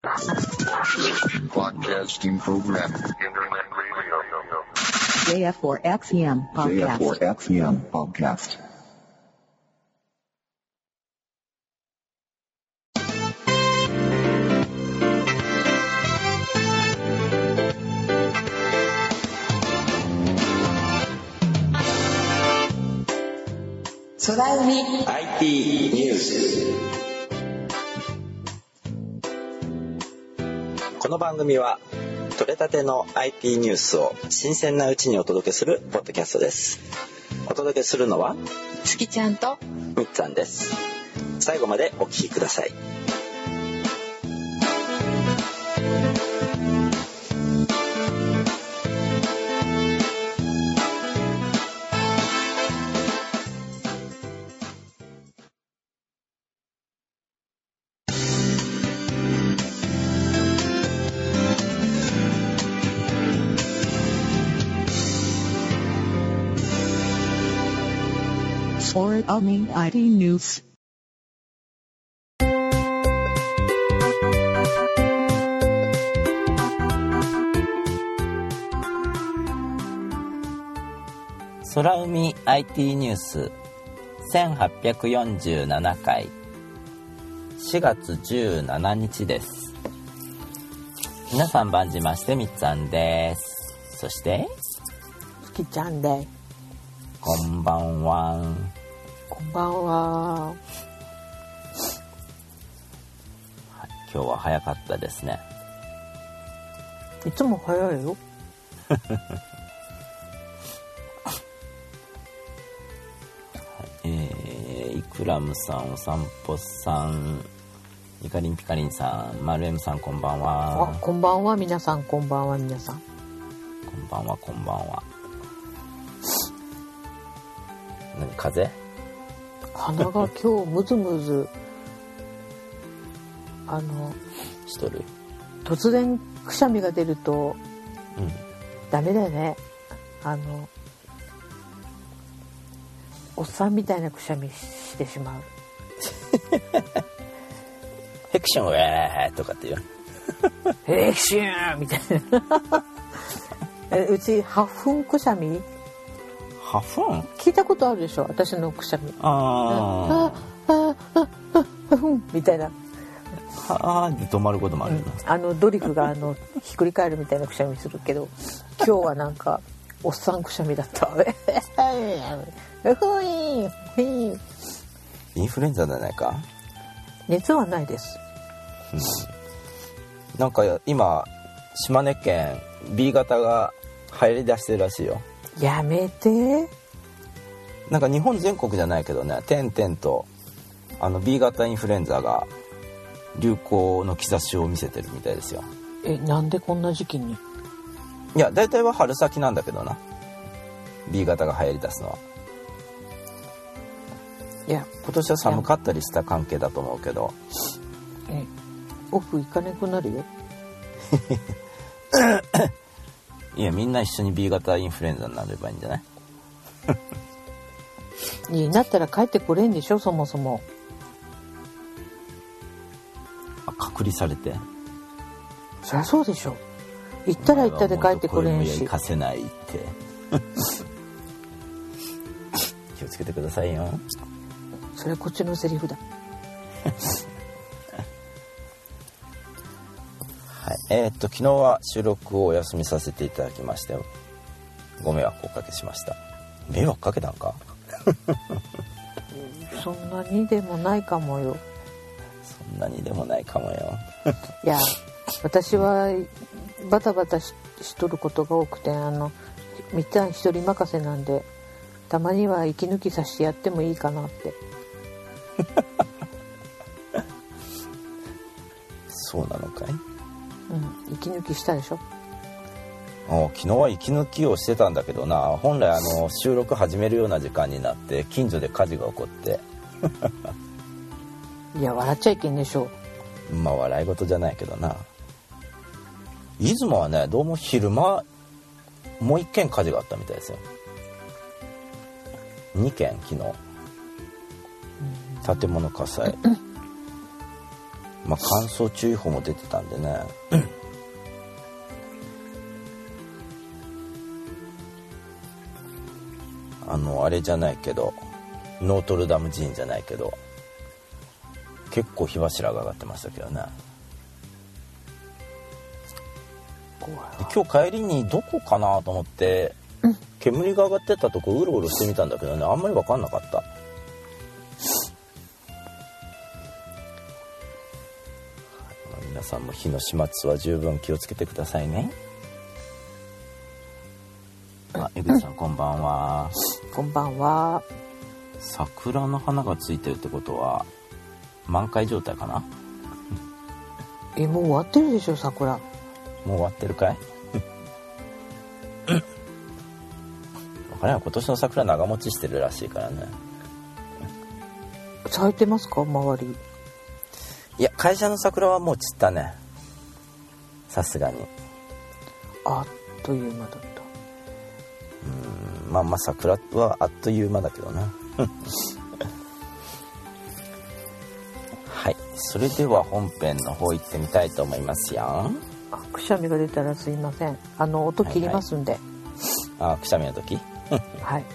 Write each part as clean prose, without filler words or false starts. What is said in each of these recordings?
Broadcasting program. Internet radio. JF4XEM podcast. JF4XEM podcast. 空海 IT ニュース。この番組は取れたての IT ニュースを新鮮なうちにお届けするポッドキャストです。お届けするのは月ちゃんとみっつぁんです。最後までお聞きください。 Or IT News. 空海 IT ニュース1847回4月17日です。皆さん晩じましてみっつぁんです。そして月ちゃんでこんばんは。 こんばんは。 はい、今日は早かったですね。 いつも早いよ。 イクラムさん、お散歩さん、イカリンピカリンさん、マルエムさん、こんばんは。 こんばんは皆さん、こんばんは皆さん。 こんばんは、こんばんは。何、風邪？ 鼻が今日ムズムズしとる？ 突然くしゃみが出ると、ダメだよね。おっさんみたいなくしゃみしてしまう。 ヘクションウェーとかって言う。 ヘクションみたいな。うち花粉くしゃみ？ 花粉？ 聞いたことあるでしょ、私のくしゃみ。みたいな。 はーで止まることもあるな。 ドリフがひっくり返るみたいなくしゃみするけど、今日はなんかおっさんくしゃみだった。 インフルエンザじゃないか？ 熱はないです。 なんか今島根県 B 型が入り出してるらしいよ。 やめて。 なんか日本全国じゃないけどね、点々とB 型インフルエンザが流行の兆しを見せてるみたいですよ。 なんでこんな時期に？ いや、大体は春先なんだけどな、 B 型が流行り出すのは。いや、今年は寒かったりした関係だと思うけど。 オフ行かなくなるよ。 いや、みんな一緒に B 型インフルエンザになればいいんじゃない？ になったら帰ってこれんでしょ、そもそも。 隔離されて。 そりゃそうでしょ。行ったら行ったで帰ってこれんし。 行かせないって。気をつけてくださいよ。 それはこっちのセリフだ。 はい、昨日は収録をお休みさせていただきましてご迷惑をおかけしました。迷惑かけたんか？ そんなにでもないかもよ。 そんなにでもないかもよ。 いや、私はバタバタ しとることが多くて、みっちゃん一人任せなんで、たまには息抜きさせてやってもいいかなって。 そうなのかい？ 息抜きしたでしょ。 昨日は息抜きをしてたんだけどな、本来収録始めるような時間になって近所で火事が起こっていや、笑っちゃいけんでしょ。 まあ笑い事じゃないけどな。出雲はね、どうも昼間もう一件火事があったみたいですよ。2件昨日、建物火災。 まあ乾燥注意報も出てたんでねあれじゃないけどノートルダム寺院じゃないけど結構火柱が上がってましたけどね。で今日帰りにどこかなと思って、煙が上がってたとこうろうろしてみたんだけどね、あんまり分かんなかった。皆さんも火の始末は十分気をつけてくださいね。江口さんこんばんは。 こんばんは。 桜の花がついてるってことは満開状態かな。 もう終わってるでしょ桜。 もう終わってるかい分からん。今年の桜長持ちしてるらしいからね。 咲いてますか周り。 いや会社の桜はもう散ったね、さすがに。 あっという間だった。 まあ桜はあっという間だけどなはい、それでは本編の方行ってみたいと思いますよ。 くしゃみが出たらすいません。音切りますんで。 くしゃみの時はい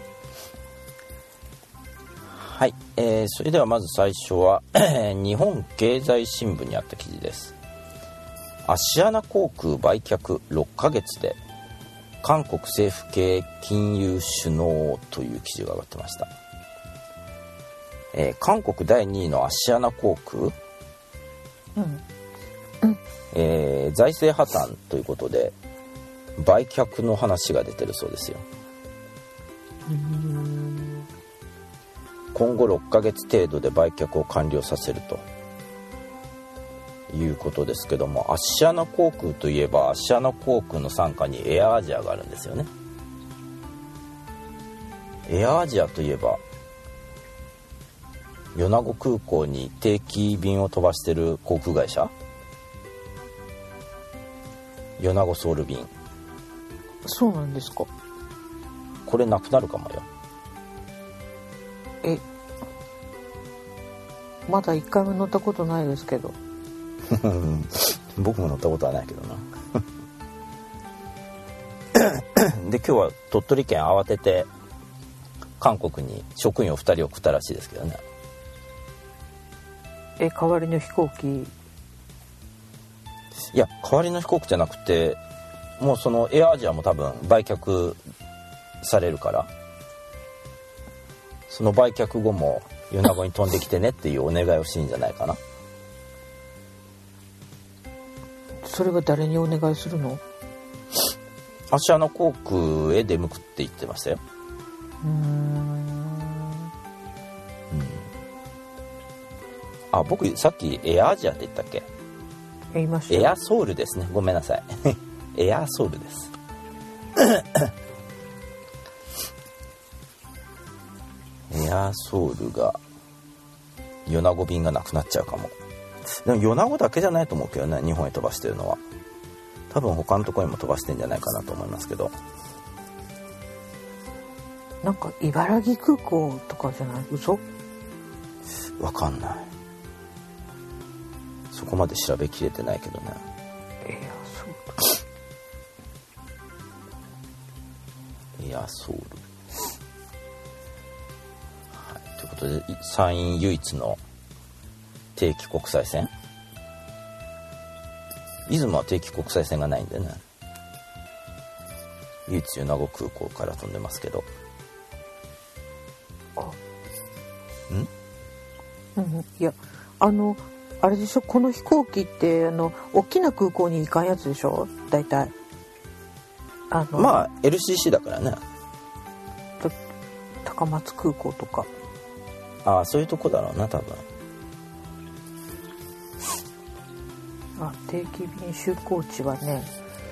はい、それではまず最初は日本経済新聞にあった記事です。アシアナ航空売却6ヶ月で韓国政府系金融首脳という記事が上がってました。韓国第2位のアシアナ航空、財政破綻ということで売却の話が出てるそうですよ。今後6ヶ月程度で売却を完了させるということですけども、アシアナ航空といえばアシアナ航空の傘下にエアアジアがあるんですよね。エアアジアといえば米子空港に定期便を飛ばしてる航空会社、米子ソウル便。 そうなんですか。 これなくなるかもよ。 まだ一回も乗ったことないですけど僕も乗ったことはないけどなで今日は鳥取県慌てて韓国に職員を2人送ったらしいですけどね。 代わりの飛行機。 いや代わりの飛行機じゃなくて、もうそのエアアジアも多分売却されるから、その売却後も米子に飛んできてねっていうお願いをしんじゃないかな。 それは誰にお願いするの？ アシアナ航空へ出向くって言ってましたよ。僕さっきエアアジアって言ったっけ？ 言いました。 エアソウルですね。ごめんなさいエアソウルですエアソウルが米子便がなくなっちゃうかも。でも米子だけじゃないと思うけどね、日本へ飛ばしてるのは。多分他のところにも飛ばしてんじゃないかなと思いますけど。 なんか茨城空港とかじゃない？嘘？ わかんない。そこまで調べきれてないけどね。エアソウル、はい、ということで山陰唯一の定期国際線。出雲は定期国際線がないんでね、唯一米子空港から飛んでますけど。 いやあれでしょ、この飛行機って大きな空港に行かんやつでしょ大体。 まあ LCC だからね。 高松空港とか。 そういうとこだろうな多分。 定期便就航地はね、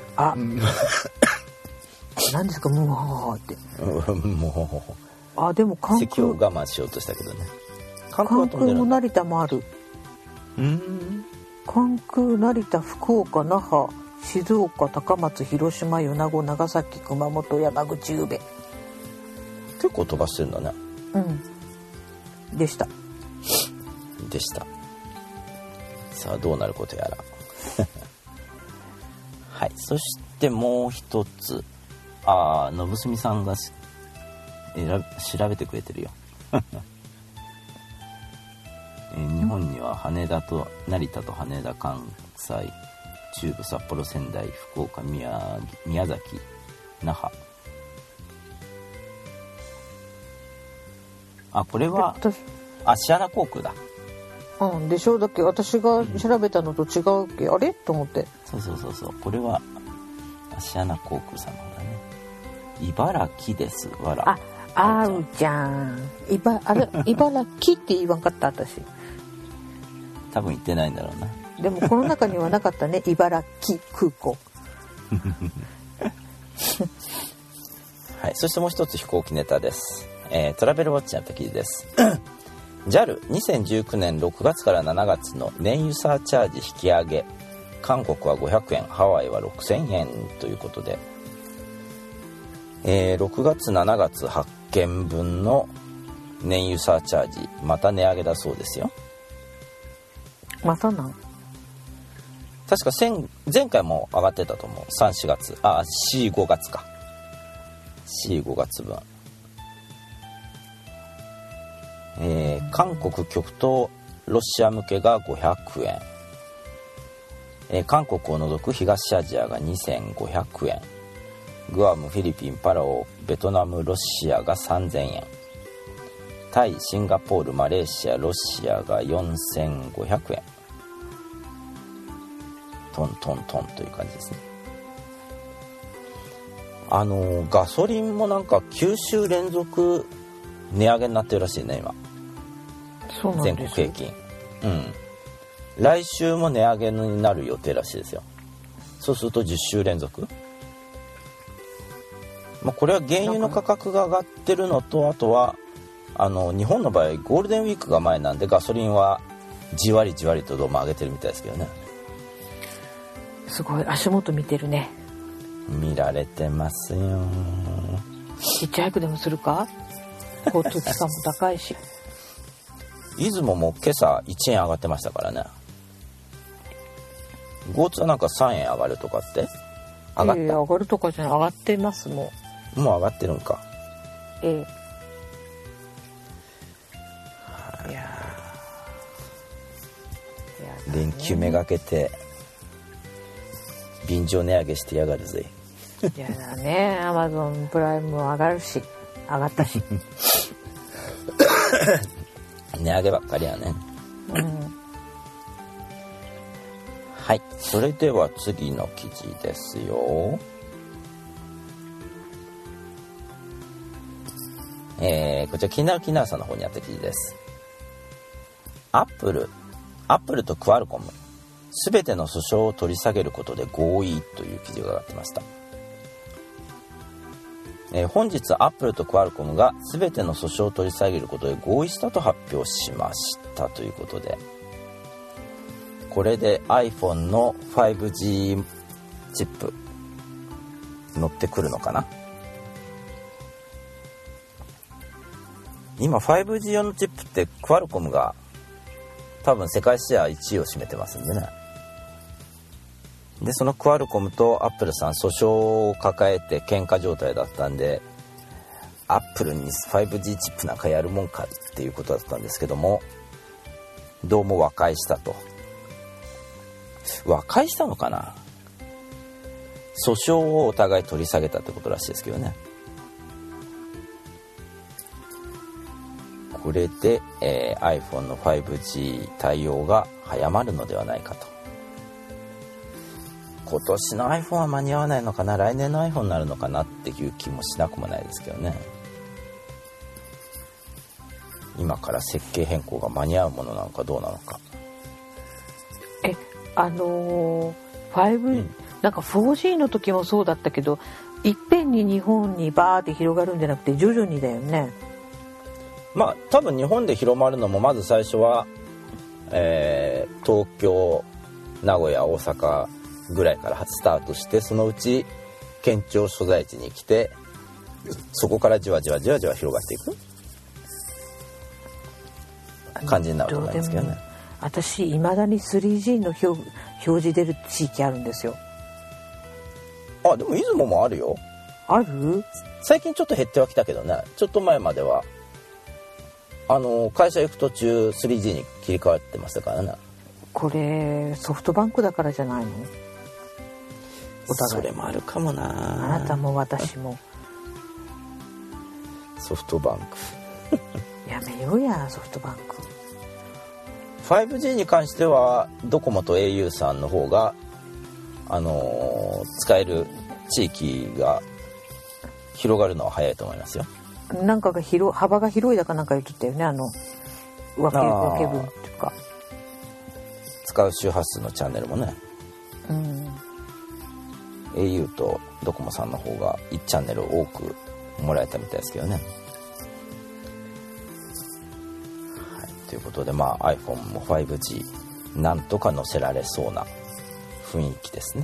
何ですかもうってもうでも関空、 席を我慢しようとしたけどね。 関空も成田もある。関空成田、福岡、那覇、静岡、高松、広島、米子、長崎、熊本、山口、宇部。 結構飛ばしてるんだね。 でした。 さあどうなることやらはい。そしてもう一つ、のぶすみさんが調べてくれてるよ日本には成田と羽田、関西、中部、札幌、仙台、福岡、宮崎、那覇。これはシアナ航空だ。 うんでしょ。だっけ私が調べたのと違うっけ、あれと思って。 そうこれはシアナ航空さんの方だね。茨城ですわら。 あうちゃん茨城って言わんかった私。 多分言ってないんだろうな。 でもこの中にはなかったね茨城空港はい。そしてもう一つ飛行機ネタです。トラベルウォッチの記事ですJAL2019 年6月から7月の燃油サーチャージ引き上げ、韓国は500円、ハワイは6000円ということで、6月7月8件分の燃油サーチャージまた値上げだそうですよ。 またなん確か前回も上がってたと思う。3、4月4、5月か4、5月分。韓国極東ロシア向けが500円、韓国を除く東アジアが2500円、グアム、フィリピン、パラオ、ベトナム、ロシアが3000円、タイ、シンガポール、マレーシア、ロシアが4500円、トントントンという感じですね。ガソリンもなんか9週連続値上げになってるらしいね今。 そうなんです。 全国平均。来週も値上げになる予定らしいですよ。そうすると10週連続。これは原油の価格が上がってるのと、あとは日本の場合ゴールデンウィークが前なんでガソリンはじわりじわりとどうも上げてるみたいですけどね。 すごい足元見てるね。 見られてますよ。 ヒッチハイクでもするか。交通機関も高いし出雲も今朝1円上がってましたからね。GoToはなんか3円上がるとかって上がった、 上がるとかじゃない、上がってますもう上がってるんか。 いや連休めがけて便乗値上げしてやがるぜ。 いやだね。アマゾンプライムも上がるし上がったし値上げばっかりやね。はい。それでは次の記事ですよ。こちらキナーさんの方にあった記事です。アップルとクアルコムすべての訴訟を取り下げることで合意という記事が上がってました。本日アップルとクアルコムがすべての訴訟を取り下げることで合意したと発表しましたということで、これで iPhone の 5G チップ乗ってくるのかな。今 5G 用のチップってクアルコムが多分世界シェア1位を占めてますんでね。でそのクアルコムとアップルさん訴訟を抱えて喧嘩状態だったんで、アップルに 5G チップなんかやるもんかっていうことだったんですけども、どうも和解したと。和解したのかな。訴訟をお互い取り下げたってことらしいですけどね。これで、iPhone の 5G 対応が早まるのではないかと。今年の iPhone は間に合わないのかな、来年の iPhone になるのかなっていう気もしなくもないですけどね。今から設計変更が間に合うものなのかどうなのか。 なんか 4G の時もそうだったけど、いっぺんに日本にバーって広がるんじゃなくて徐々にだよね。 多分日本で広まるのもまず最初は、東京、名古屋、大阪ぐらいからスタートして、そのうち県庁所在地に来て、そこからじわじわ広がっていく感じになると思いますけどね。 私いまだに 3G の表示出る地域あるんですよ。 あ、でも出雲もあるよ。 ある？ 最近ちょっと減ってはきたけどね。ちょっと前までは会社行く途中 3G に切り替わってましたからね。 これソフトバンクだからじゃないの？お互い。 それもあるかもな。 あなたも私も。 ソフトバンクやめようや、ソフトバンク。 5G に関してはドコモと au さんの方が使える地域が広がるのは早いと思いますよ。 なんかが幅が広いだかなんか言っとったよね。分け分っていうか、 使う周波数のチャンネルもね、au とドコモさんの方が1チャンネル多くもらえたみたいですけどね。はい、ということでiPhone も 5G なんとか載せられそうな雰囲気ですね。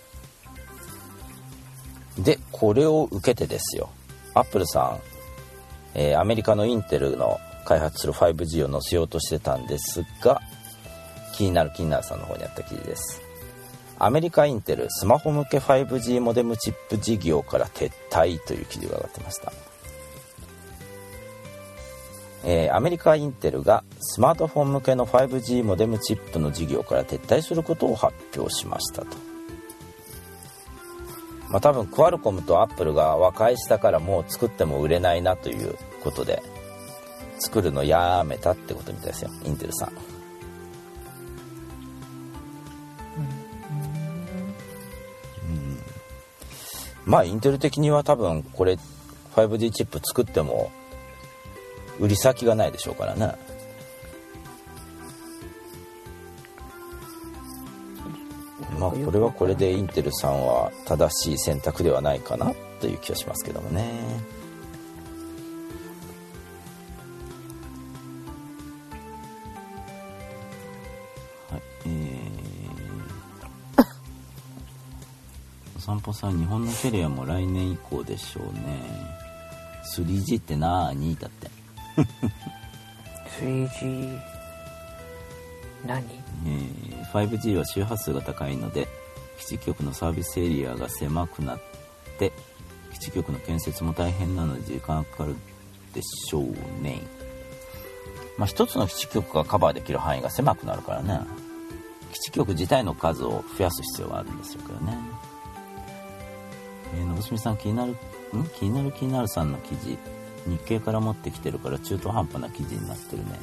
でこれを受けてですよ、アップルさん、アメリカのインテルの開発する 5G を載せようとしてたんですが、気になるさんの方にあった記事です。アメリカインテルスマホ向け 5G モデムチップ事業から撤退という記事が上がってました。アメリカインテルがスマートフォン向けの 5G モデムチップの事業から撤退することを発表しましたと。多分クアルコムとアップルが和解したからもう作っても売れないなということで作るのやめたってことみたいですよ、インテルさん。インテル的には多分これ 5G チップ作っても売り先がないでしょうからね。これはこれでインテルさんは正しい選択ではないかなという気がしますけどもね。はい、お散歩さん、日本のキャリアも来年以降でしょうね。 3G って何だって。 3G 何 5G は周波数が高いので基地局のサービスエリアが狭くなって基地局の建設も大変なので時間がかかるでしょうね。一つの基地局がカバーできる範囲が狭くなるからね、基地局自体の数を増やす必要があるんですよけどね。のぶすみさん、気になるさんの記事日経から持ってきてるから中途半端な記事になってるね。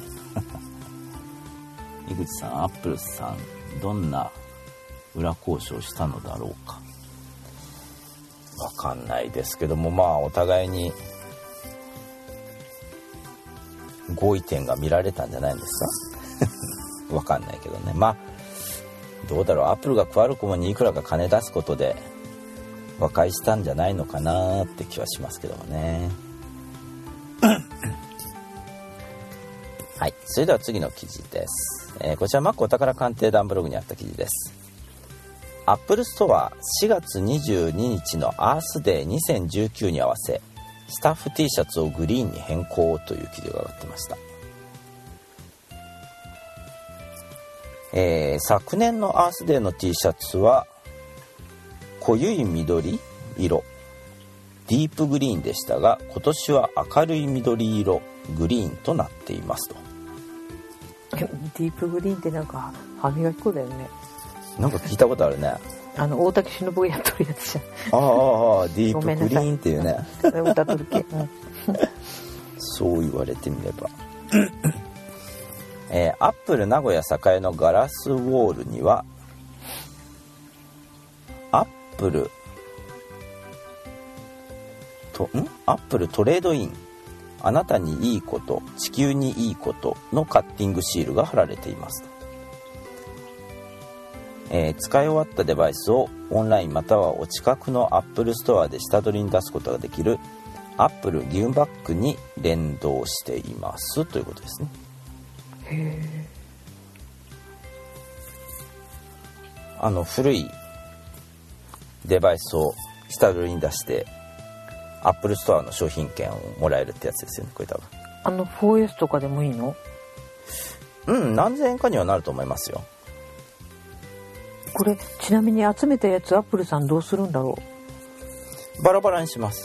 井口さん、アップルさんどんな裏交渉したのだろうか。わかんないですけども、お互いに合意点が見られたんじゃないんですか。わかんないけどね。どうだろう、アップルがクアルコムにいくらか金出すことで和解したんじゃないのかなって気はしますけどもね。はい、それでは次の記事です。こちら Mac お宝鑑定団ブログにあった記事です。アップルストア4月22日のアースデー2019に合わせスタッフ T シャツをグリーンに変更という記事が上がってました。昨年のアースデーの T シャツは濃い緑色ディープグリーンでしたが、今年は明るい緑色グリーンとなっていますと。 ディープグリーンってなんか歯磨き粉だよね。 なんか聞いたことあるね。 大竹しのぶがやっとるやつじゃん。 ディープグリーンっていうね。 歌っとるけ、 そう言われてみれば。アップル名古屋栄のガラスウォールにはアップルトレードイン、あなたにいいこと、地球にいいことのカッティングシールが貼られています。使い終わったデバイスをオンラインまたはお近くのアップルストアで下取りに出すことができるアップルギブバックに連動していますということですね。 へー。古いデバイスを下取りに出してアップルストアの商品券をもらえるってやつですよね、これ多分。 4S とかでもいいの？ 何千円かにはなると思いますよ。 これちなみに集めたやつアップルさんどうするんだろう。バラバラにします。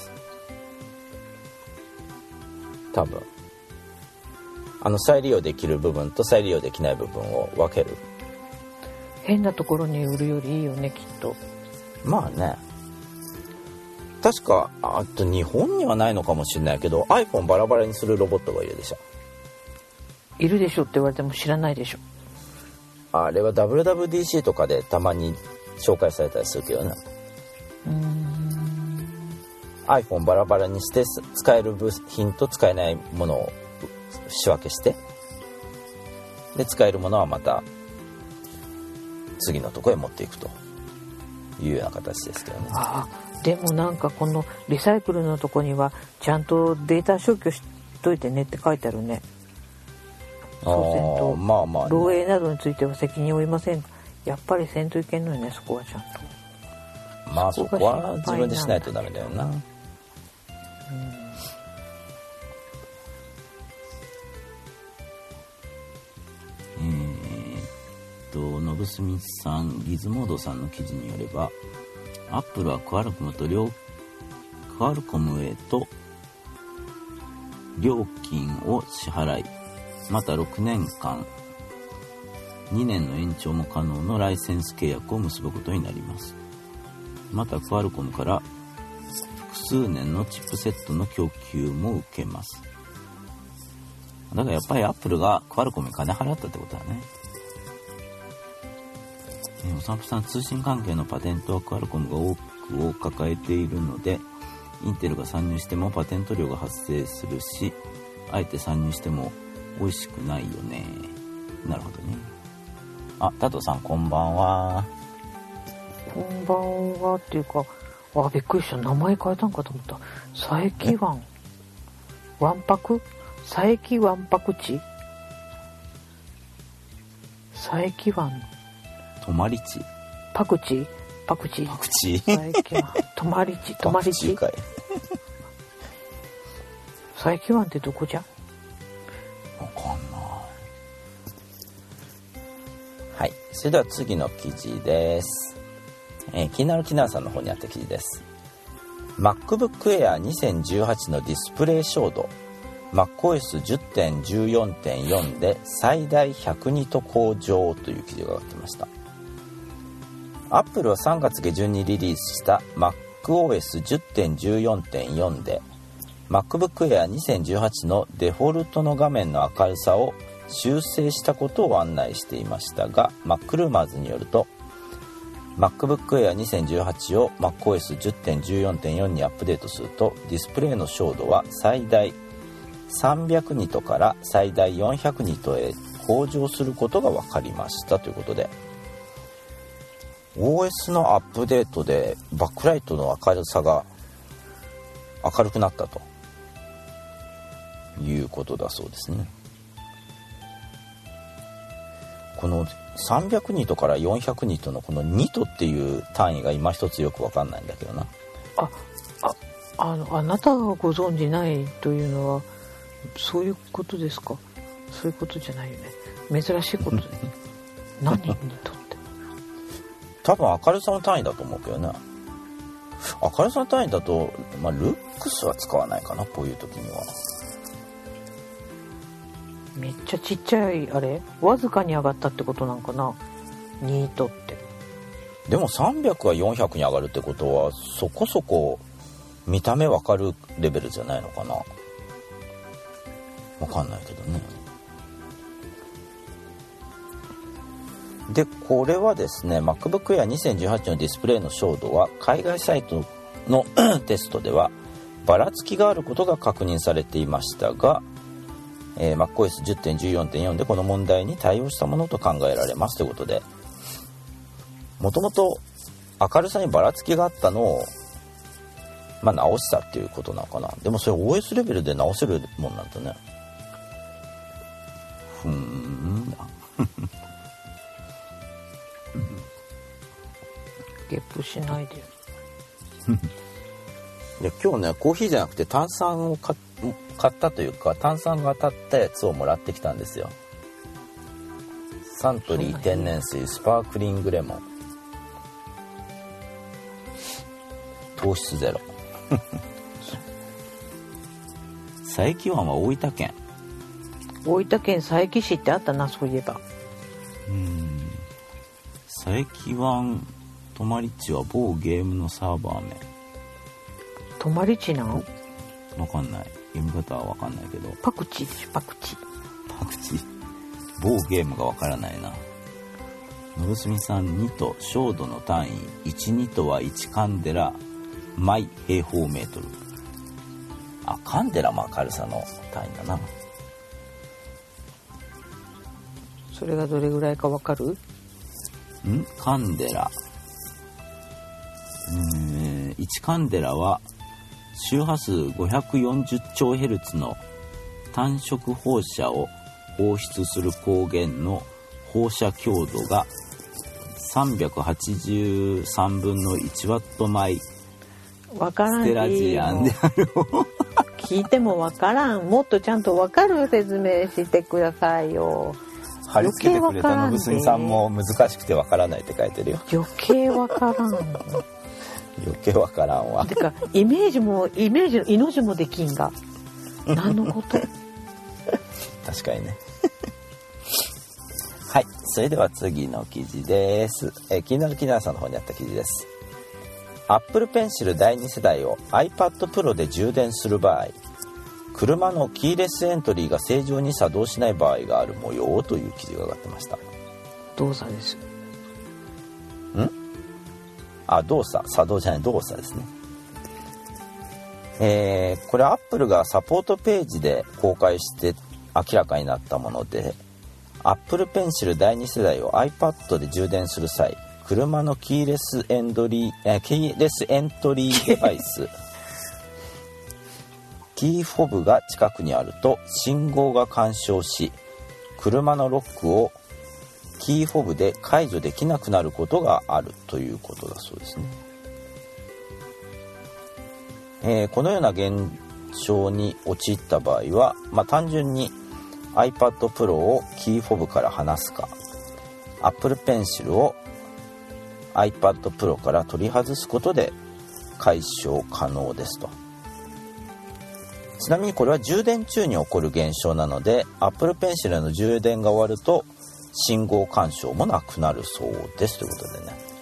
多分再利用できる部分と再利用できない部分を分ける。 変なところに売るよりいいよね、きっと。 まあね、確かあと日本にはないのかもしれないけど iPhone バラバラにするロボットがいるでしょ。 いるでしょって言われても知らないでしょ。 あれは WWDC とかでたまに紹介されたりするけどね。iPhone バラバラにして使える部品と使えないものを仕分けして、で使えるものはまた次のところへ持っていくというような形ですけどね。 でもなんかこのリサイクルのとこにはちゃんとデータ消去しといてねって書いてあるね。そうせんと、 まあまあね、 漏洩などについては責任を負いません。やっぱりせんといけんのよね、そこはちゃんと。 まあそこは自分でしないとダメだよな。ノブスミスさん、ギズモードさんの記事によれば、アップルはクアルコムへと料金を支払い、また6年間2年の延長も可能のライセンス契約を結ぶことになります。またクアルコムから複数年のチップセットの供給も受けます。だからやっぱりアップルがクアルコムに金払ったってことだね。おさんぷさん、通信関係のパテントはクアルコムが多くを抱えているので、インテルが参入してもパテント料が発生するし、あえて参入しても美味しくないよね。なるほどね。タトさん、こんばんは。 こんばんはっていうか、びっくりした。名前変えたんかと思った。佐伯湾わんぱく佐伯わんぱく地佐伯湾泊まり地パクチーパクチー佐伯湾泊まり地泊まり地かい。 佐伯湾ってどこじゃ？ わかんない。はい、それでは次の記事です。気になるキナーさんの方にあった記事です。 MacBook Air 2018のディスプレイ照度 MacOS 10.14.4 で最大100ニト向上という記事が上がってました。アップルは3月下旬にリリースした MacOS 10.14.4 で MacBook Air 2018のデフォルトの画面の明るさを修正したことを案内していましたが、 MacRumors によると MacBook Air 2018を MacOS 10.14.4 にアップデートするとディスプレイの照度は最大300ニトから最大400ニトへ向上することが分かりましたということで、 OS のアップデートでバックライトの明るさが明るくなったということだそうですね。この300ニトから400ニトのこのニトっていう単位が今一つよく分かんないんだけどな。 あなたがご存じないというのはそういうことですか？そういうことじゃないよね。珍しいことで何ニトって多分明るさの単位だと思うけどね。明るさの単位だと、ルックスは使わないかな、こういう時には。 めっちゃちっちゃいあれわずかに上がったってことなんかな、ニートって。 でも300は400に上がるってことはそこそこ見た目わかるレベルじゃないのかな。わかんないけどね。でこれはですね MacBook Air 2018のディスプレイの照度は海外サイトのテストではばらつきがあることが確認されていましたが、MacOS 10.14.4 でこの問題に対応したものと考えられますということで、もともと明るさにばらつきがあったのを、直したっていうことなのかな。でもそれ OS レベルで直せるもんなんだね。 ゲップしないで。 で今日ねコーヒーじゃなくて炭酸を買ったというか炭酸が当たったやつをもらってきたんですよ。 サントリー天然水スパークリングレモン、糖質ゼロ佐伯湾は大分県。 大分県佐伯市ってあったな、そういえば。 佐伯湾泊まり地は某ゲームのサーバー名。 泊まり地なの？ わかんない、読み方はわかんないけど。 パクチーでしょ、パクチー。 パクチー、某ゲームがわからないな。のぶすみさん、2と照度の単位、1、2とは1カンデラ毎平方メートル。あ、カンデラも明るさの単位だな。 それがどれぐらいかわかる？ カンデラ。1カンデラは周波数540兆ヘルツの単色放射を放出する光源の放射強度が383分の1ワット毎わからんステラジアンである聞いてもわからん。もっとちゃんとわかる説明してくださいよ。 貼り付けてくれたのぶすみさんも難しくてわからないって書いてるよ。 余計わからん余計わからんわ。 てかイメージの命字もできんが何のこと確かにねはい、それでは次の記事です。気になるキナーさんの方にあった記事です。Apple Pencil 第2世代を iPad Pro で充電する場合、車のキーレスエントリーが正常に作動しない場合がある模様という記事が上がってました。 動作です。 動作、作動じゃない、動作ですね。これ Apple がサポートページで公開して明らかになったもので、Apple Pencil 第2世代を iPad で充電する際、車のキーレスエントリーデバイスキーフォブが近くにあると信号が干渉し、車のロックをキーフォブで解除できなくなることがあるということだそうですね。このような現象に陥った場合は、単純に iPad Pro をキーフォブから離すか、Apple Pencil を iPad Pro から取り外すことで解消可能ですと。ちなみにこれは充電中に起こる現象なので、 Apple Pencil の充電が終わると信号干渉もなくなるそうですということ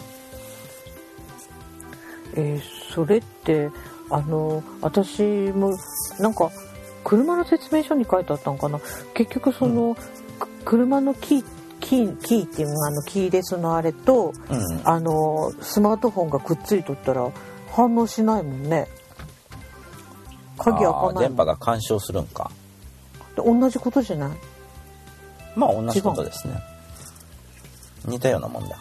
でね。 それって私もなんか車の説明書に書いてあったのかな。結局その、車のキーっていうのがキーレスのあれと、スマートフォンがくっついとったら反応しないもんね。鍵開かないもん。 電波が干渉するんか。 同じことじゃない？ 同じことですね。似たようなもんだ。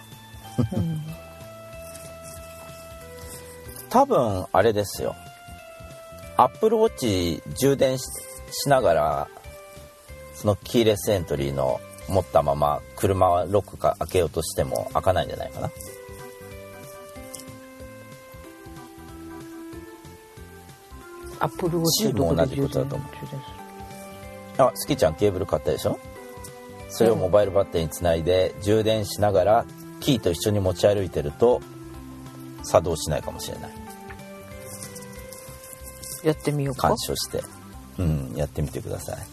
多分あれですよ。Apple Watch 充電 しながらそのキーレスエントリーの持ったまま車はロックか開けようとしても開かないんじゃないかな。 Apple Watch も同じことだと思う。スキちゃんケーブル買ったでしょ。それをモバイルバッテリーにつないで充電しながらキーと一緒に持ち歩いてると作動しないかもしれない。 やってみようか。 干渉して、やってみてください。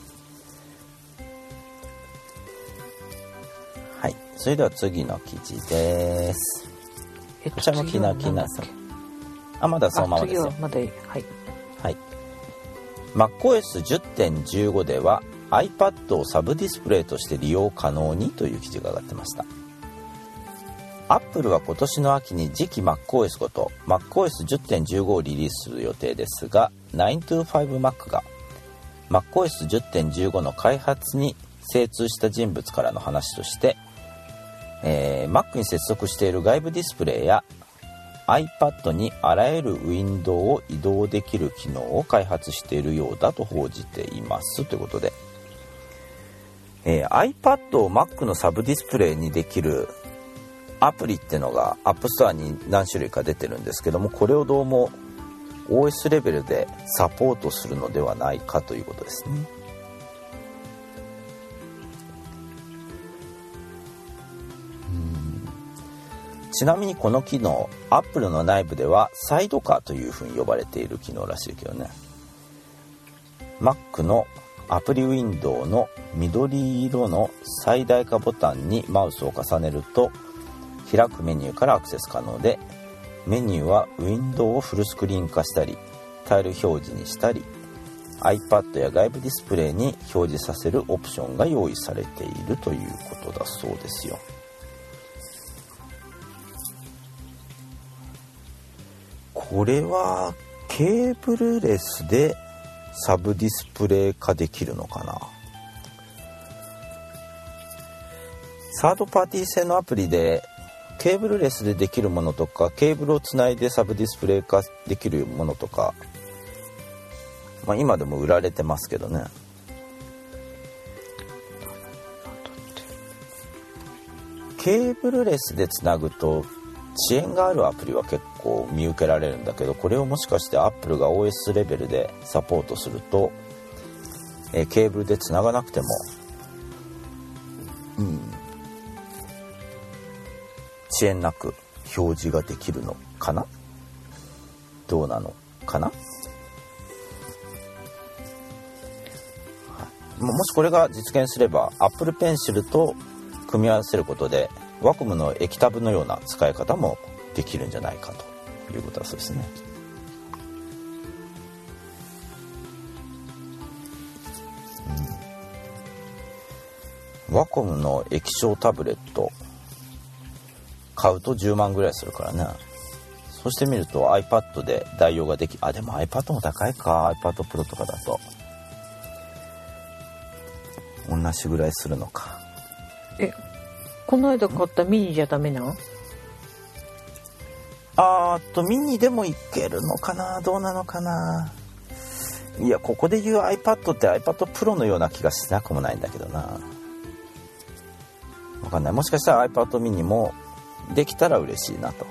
はい、それでは次の記事です。こちらも気になるさん。まだそのままですよ。 まだいい。 はい。MacOS 10.15 では iPad をサブディスプレイとして利用可能にという記事が上がってました。Apple は今年の秋に次期 MacOS ごと MacOS 10.15 をリリースする予定ですが、9to5Mac が MacOS 10.15 の開発に精通した人物からの話として、Mac に接続している外部ディスプレイや iPad にあらゆるウィンドウを移動できる機能を開発しているようだと報じていますということで、iPad を Mac のサブディスプレイにできるアプリっていうのが App Store に何種類か出てるんですけども、これをどうも OS レベルでサポートするのではないかということですね。 ちなみにこの機能 Apple の内部ではサイドカーというふうに呼ばれている機能らしいけどね。 Mac のアプリウィンドウの緑色の最大化ボタンにマウスを重ねると開くメニューからアクセス可能で、メニューはウィンドウをフルスクリーン化したりタイル表示にしたり iPad や外部ディスプレイに表示させるオプションが用意されているということだそうですよ。これはケーブルレスでサブディスプレイ化できるのかな。サードパーティー製のアプリでケーブルレスでできるものとか、ケーブルをつないでサブディスプレイ化できるものとか、今でも売られてますけどね。ケーブルレスでつなぐと遅延があるアプリは結構見受けられるんだけど、これをもしかして Apple が OS レベルでサポートすると、ケーブルでつながなくても、遅延なく表示ができるのかな、どうなのかな。もしこれが実現すれば Apple Pencil と組み合わせることでワコムの液タブのような使い方もできるんじゃないかということだそうですね。ワコムの液晶タブレット買うと10万ぐらいするからね。そして見ると iPad で代用ができ、でも iPad も高いか。 iPad Pro とかだと同じぐらいするのか。 この間買ったミニじゃダメなの？ ミニでもいけるのかな、どうなのかな。いや、ここで言う iPad って iPad Pro のような気がしなくもないんだけどな。わかんない。もしかしたら iPad mini もできたら嬉しいなと。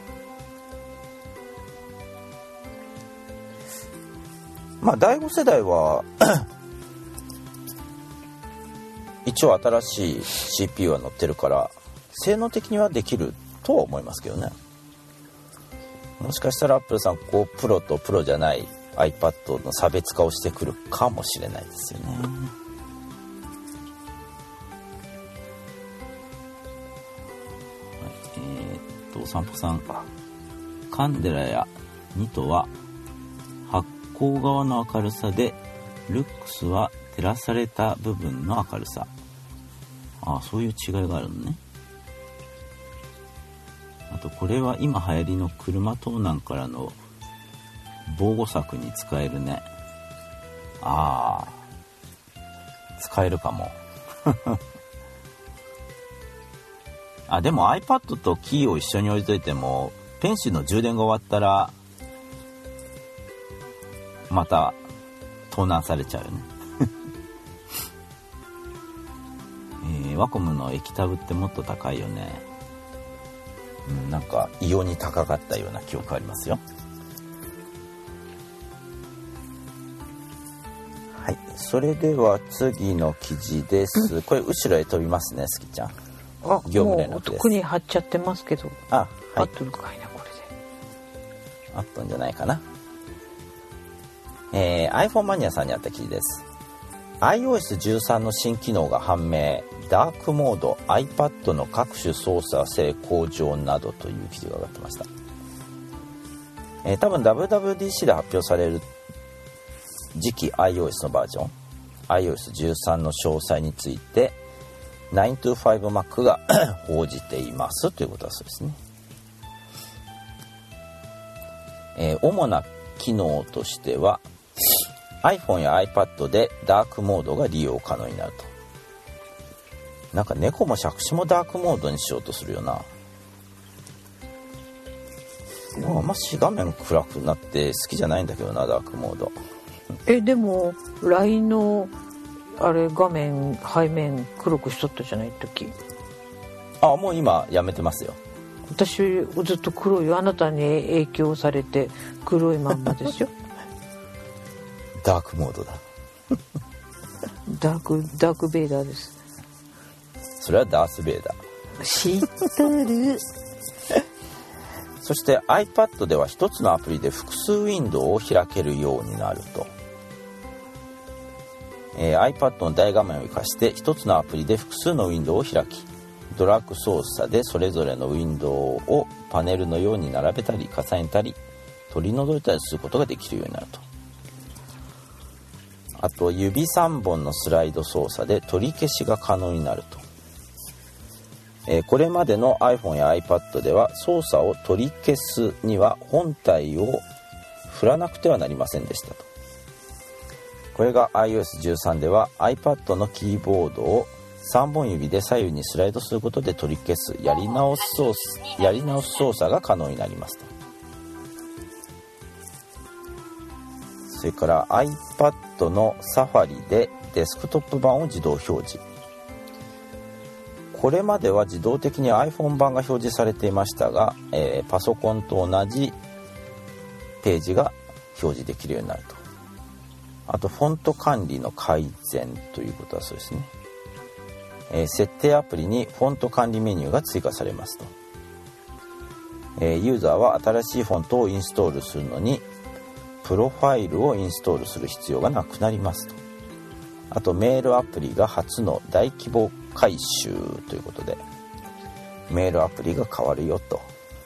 第5世代は一応新しい CPU は載ってるから性能的にはできるとは思いますけどね。もしかしたら Apple さんプロとプロじゃない iPad の差別化をしてくるかもしれないですよね。散歩さん、カンデラやニトは発光側の明るさで、ルックスは照らされた部分の明るさ。そういう違いがあるのね。あとこれは今流行りの車盗難からの防護策に使えるね。使えるかも。でも iPad とキーを一緒に置いといてもペンシルの充電が終わったらまた盗難されちゃうよね。ワコムの液タブってもっと高いよね。なんか異様に高かったような記憶ありますよ。はい、それでは次の記事です。これ後ろへ飛びますね、すきちゃん。業務連絡です。もう特に貼っちゃってますけど。 はい、 合っとるかいな、これで。 合っとんじゃないかな。iPhone マニアさんにあった記事です。iOS13 の新機能が判明。ダークモード、iPad の各種操作性向上などという記事が上がってました。多分 WWDC で発表される次期 iOS のバージョン iOS13 の詳細について9to5Mac が報じていますということだそうですね。主な機能としては iPhone や iPad でダークモードが利用可能になると。なんか猫も杓子もダークモードにしようとするよな。あんまし画面暗くなって好きじゃないんだけどな、ダークモード。 でも LINE のあれ画面背面黒くしとったじゃない時。 もう今やめてますよ。 私ずっと黒い、あなたに影響されて黒いまんまですよ。 ダークモードだ。 ダークベイダーです。 それはダースベイダー。 知ってる。 そして iPad では一つのアプリで複数ウィンドウを開けるようになると、iPad の大画面を生かして一つのアプリで複数のウィンドウを開き、ドラッグ操作でそれぞれのウィンドウをパネルのように並べたり重ねたり取り除いたりすることができるようになると。あと指3本のスライド操作で取り消しが可能になると。これまでの iPhone や iPad では操作を取り消すには本体を振らなくてはなりませんでしたと。これが iOS13 では iPad のキーボードを3本指で左右にスライドすることで取り消すやり直す操作が可能になりますと。それから iPad の Safari でデスクトップ版を自動表示。これまでは自動的に iPhone 版が表示されていましたが、パソコンと同じページが表示できるようになると。あとフォント管理の改善ということはそうですね。設定アプリにフォント管理メニューが追加されますと。ユーザーは新しいフォントをインストールするのにプロファイルをインストールする必要がなくなりますと。あとメールアプリが初の大規模改修ということで、メールアプリが変わるよと。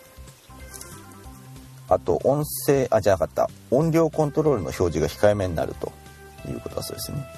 あと音量コントロールの表示が控えめになるということだそうですね。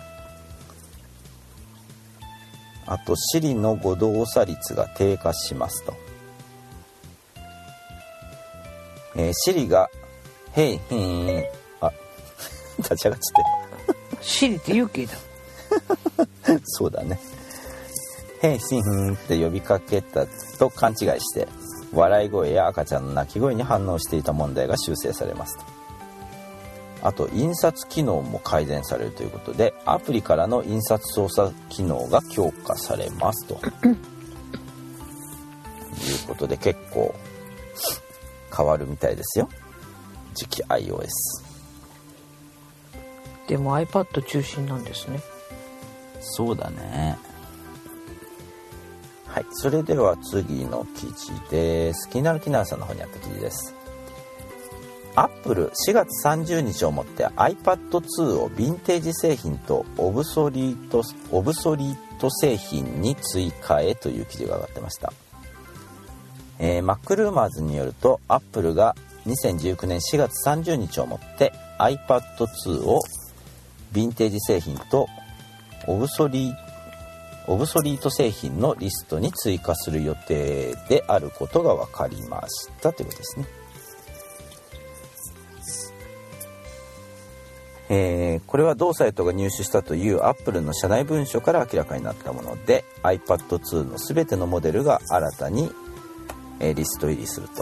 あと Siri の誤動作率が低下しますと。Siri がヘイヒーン立ち上がっちゃってシリって言うけどそうだね。ヘイシンって呼びかけたと勘違いして笑い声や赤ちゃんの泣き声に反応していた問題が修正されますと。あと印刷機能も改善されるということでアプリからの印刷操作機能が強化されますということで結構変わるみたいですよ、次期 iOS。 でも iPad 中心なんですね。 そうだね。はい、それでは次の記事です。気になるさんの方にあった記事です。アップル4月30日をもって iPad2 をヴィンテージ製品とオブソリート製品に追加へという記事が上がってました。マックルーマーズによるとアップルが2019年4月30日をもって iPad2 をヴィンテージ製品とオブソリート製品のリストに追加する予定であることが分かりましたということですね。これは同サイトが入手したというアップルの社内文書から明らかになったもので iPad2 のすべてのモデルが新たに、リスト入りすると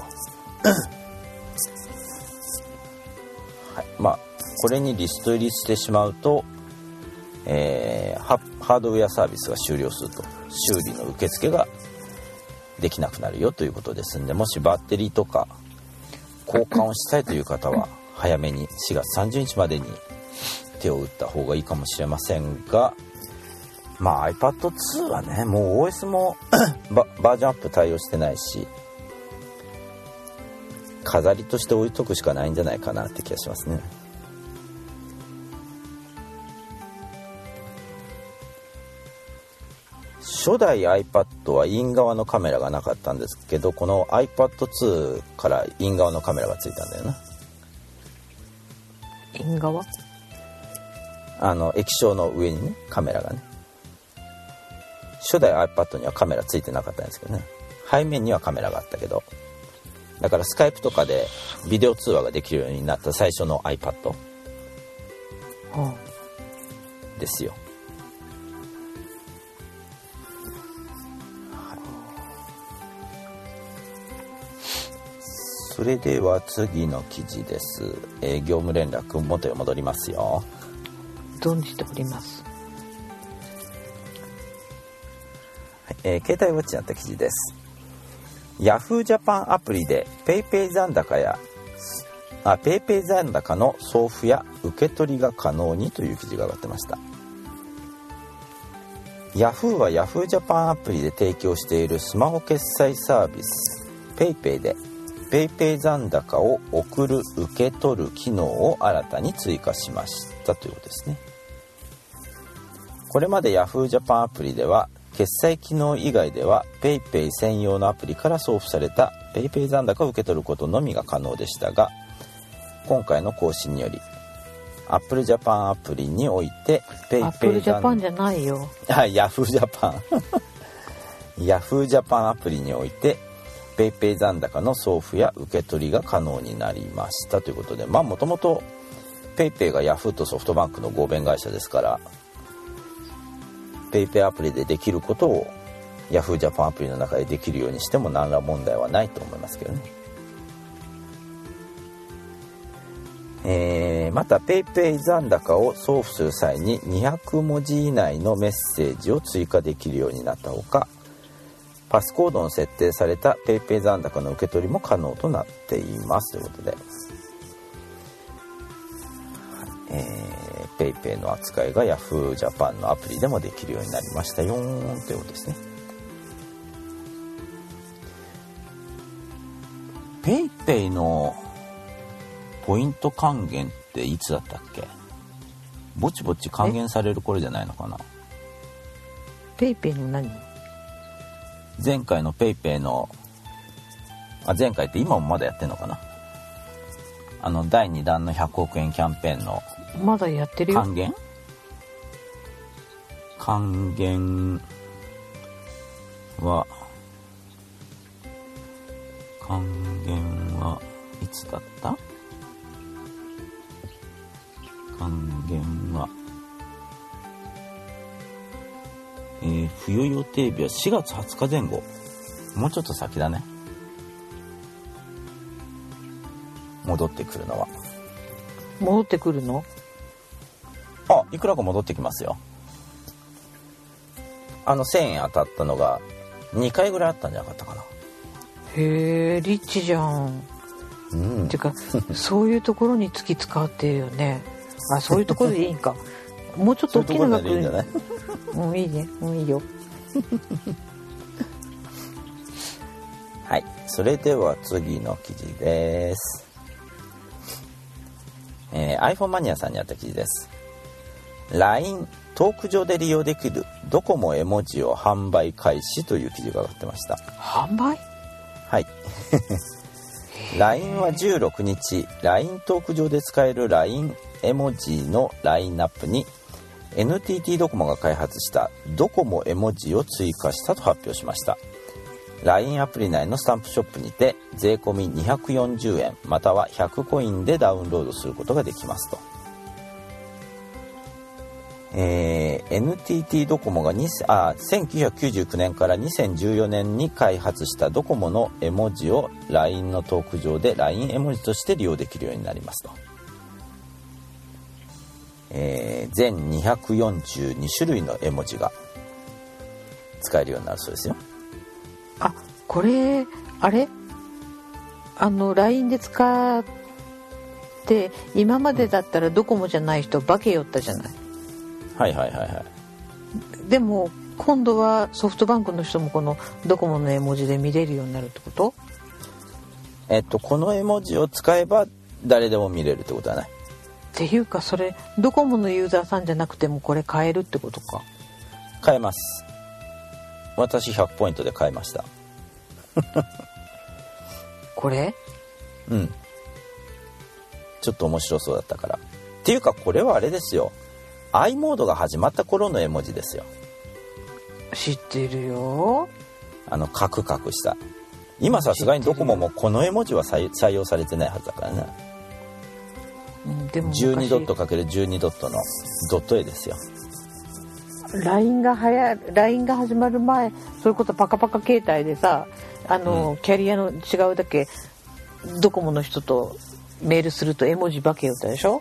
はい、これにリスト入りしてしまうと、ハードウェアサービスが終了すると修理の受付ができなくなるよということですので、もしバッテリーとか交換をしたいという方は早めに4月30日までに手を打った方がいいかもしれませんが、iPad2 はねもう OS もバージョンアップ対応してないし飾りとして置いとくしかないんじゃないかなって気がしますね。初代 iPad はイン側のカメラがなかったんですけど、この iPad2 からイン側のカメラがついたんだよな。 イン側？ 液晶の上にねカメラがね。初代 iPad にはカメラついてなかったんですけどね。背面にはカメラがあったけど、だからスカイプとかでビデオ通話ができるようになった最初の iPad ですよ。それでは次の記事です。業務連絡元へ戻りますよ。 存じております。 携帯ウォッチにあった記事です。ヤフージャパンアプリでペイペイ残高の送付や受け取りが可能にという記事が上がってました。ヤフーはヤフージャパンアプリで提供しているスマホ決済サービスペイペイで PayPay 残高を送る受け取る機能を新たに追加しましたということですね。これまで Yahoo Japan アプリでは決済機能以外では PayPay 専用のアプリから送付された PayPay 残高を受け取ることのみが可能でしたが、今回の更新により Apple Japan アプリにおいて PayPay Apple Japan じゃないよ。 Yahoo Japan Yahoo Japan アプリにおいて PayPay 残高の送付や受け取りが可能になりましたということで、もともと PayPay が Yahoo とソフトバンクの合弁会社ですから、PayPay アプリでできることを Yahoo Japan アプリの中でできるようにしても何ら問題はないと思いますけどね。また PayPay 残高を送付する際に200文字以内のメッセージを追加できるようになったほか、パスコードの設定された PayPay 残高の受け取りも可能となっていますということで、PayPay の扱いが Yahoo Japan のアプリでもできるようになりましたよということですね。PayPay のポイント還元っていつだったっけ？ぼちぼち還元される頃じゃないのかな。 PayPay の何？ 前回の PayPay の前回って今もまだやってんのかな。第2弾の100億円キャンペーンのまだやってるよ。 還元はいつだった？還元は付与予定日は4月20日前後。もうちょっと先だね。戻ってくるのは。 戻ってくるの？ いくらか戻ってきますよ。1000円当たったのが2回ぐらいあったんじゃなかったかな。 へえ、リッチじゃん。てかそういうところに月使ってるよね。そういうところでいいんか。もうちょっと大きな額いいんじゃない？ いいね。いいよ。 はい、それでは次の記事です。iPhone マニアさんにあった記事です。 LINE トーク上で利用できるドコモ絵文字を販売開始という記事が上がってました。 販売？ はいLINE は16日 LINE トーク上で使える LINE 絵文字のラインナップに NTT ドコモが開発したドコモ絵文字を追加したと発表しました。 LINE アプリ内のスタンプショップにて税込み240円または100コインでダウンロードすることができますと。NTT ドコモが1999年から2014年に開発したドコモの絵文字を LINE のトーク上で LINE 絵文字として利用できるようになりますと。全242種類の絵文字が使えるようになるそうですよ。 これLINE で使って今までだったらドコモじゃない人化けよったじゃない。でも今度はソフトバンクの人もこのドコモの絵文字で見れるようになるってこと？ この絵文字を使えば誰でも見れるってことはない。 っていうかそれドコモのユーザーさんじゃなくてもこれ買えるってことか？ 買えます。私100ポイントで買いましたこれ？ ちょっと面白そうだったから。っていうかこれはあれですよ、i モードが始まった頃の絵文字ですよ。 知ってるよ。 カクカクした。今さすがにドコモもこの絵文字は採用されてないはずだからね。 でも 12ドット×12ドットのドット絵ですよ。 LINE が始まる前、それこそパカパカ携帯でさ、キャリアの違うだけドコモの人とメールすると絵文字化けよったでしょ。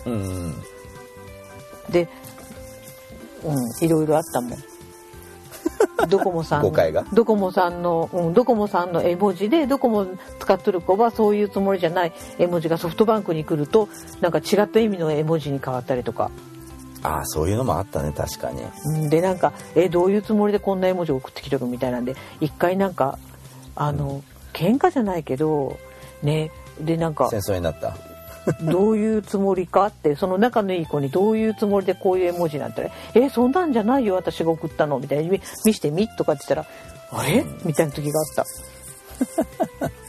で、いろいろあったもん。ドコモさん誤解がドコモさんの絵文字でドコモ使っとる子はそういうつもりじゃない絵文字がソフトバンクに来るとなんか違った意味の絵文字に変わったりとか。 そういうのもあったね、確かに。 でなんかどういうつもりでこんな絵文字を送ってきてるみたいなんで、一回なんか喧嘩じゃないけどね。でなんか戦争になった。 どういうつもりかってその仲のいい子にどういうつもりでこういう絵文字なんてそんなんじゃないよ私が送ったのみたいに見してみとかって言ったらあれみたいな時があった。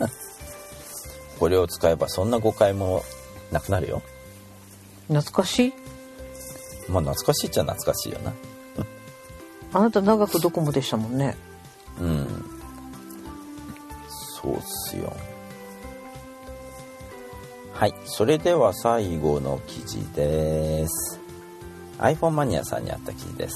これを使えばそんな誤解もなくなるよ。 懐かしい。 まあ懐かしいっちゃ懐かしいよな。 あなた長くドコモでしたもんね。 うん。そうっすよ。はい、それでは最後の記事です。 iPhone マニアさんにあった記事です。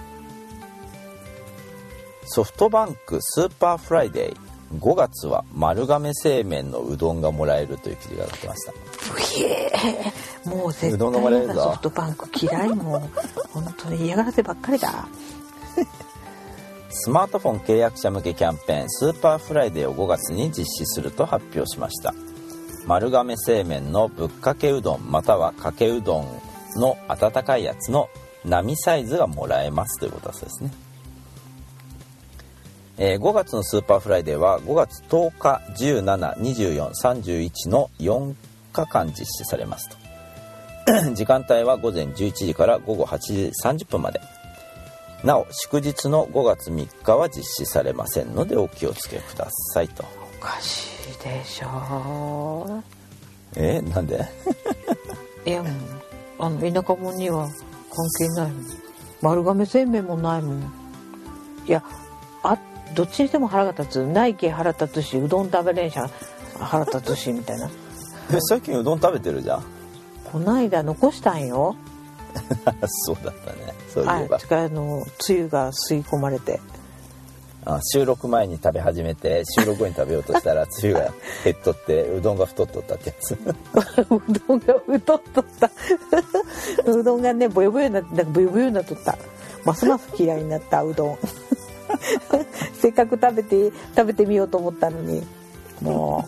ソフトバンクスーパーフライデー5月は丸亀製麺のうどんがもらえるという記事が出てました。 もう絶うどんがもらえるぞ。 対ソフトバンク嫌いもん本当に嫌がらせばっかりだ。 スマートフォン契約者向けキャンペーンスーパーフライデーを5月に実施すると発表しました。丸亀製麺のぶっかけうどんまたはかけうどんの温かいやつの並サイズがもらえますということですね。5月のスーパーフライデーは5月10日、17、24、31の4日間実施されますと。時間帯は午前11時から午後8時30分まで。なお祝日の5月3日は実施されませんのでお気をつけくださいと。 おかしいでしょ。 なんで？ いやもう田舎者には関係ないもん。丸亀製麺もないもん。いやどっちにしても腹が立つ。内家腹立つしうどん食べれんし腹立つしみたいな。 最近うどん食べてるじゃん。 こないだ残したんよ。 そうだったね。そういえば。 つゆが吸い込まれて。 収録前に食べ始めて収録後に食べようとしたらつゆが減っとってうどんが太っとったってやつ。 うどんが太っとった。うどんがねボヨボヨになってブヨボヨになっとった。ますます嫌いになったうどん。せっかく食べてみようと思ったのにも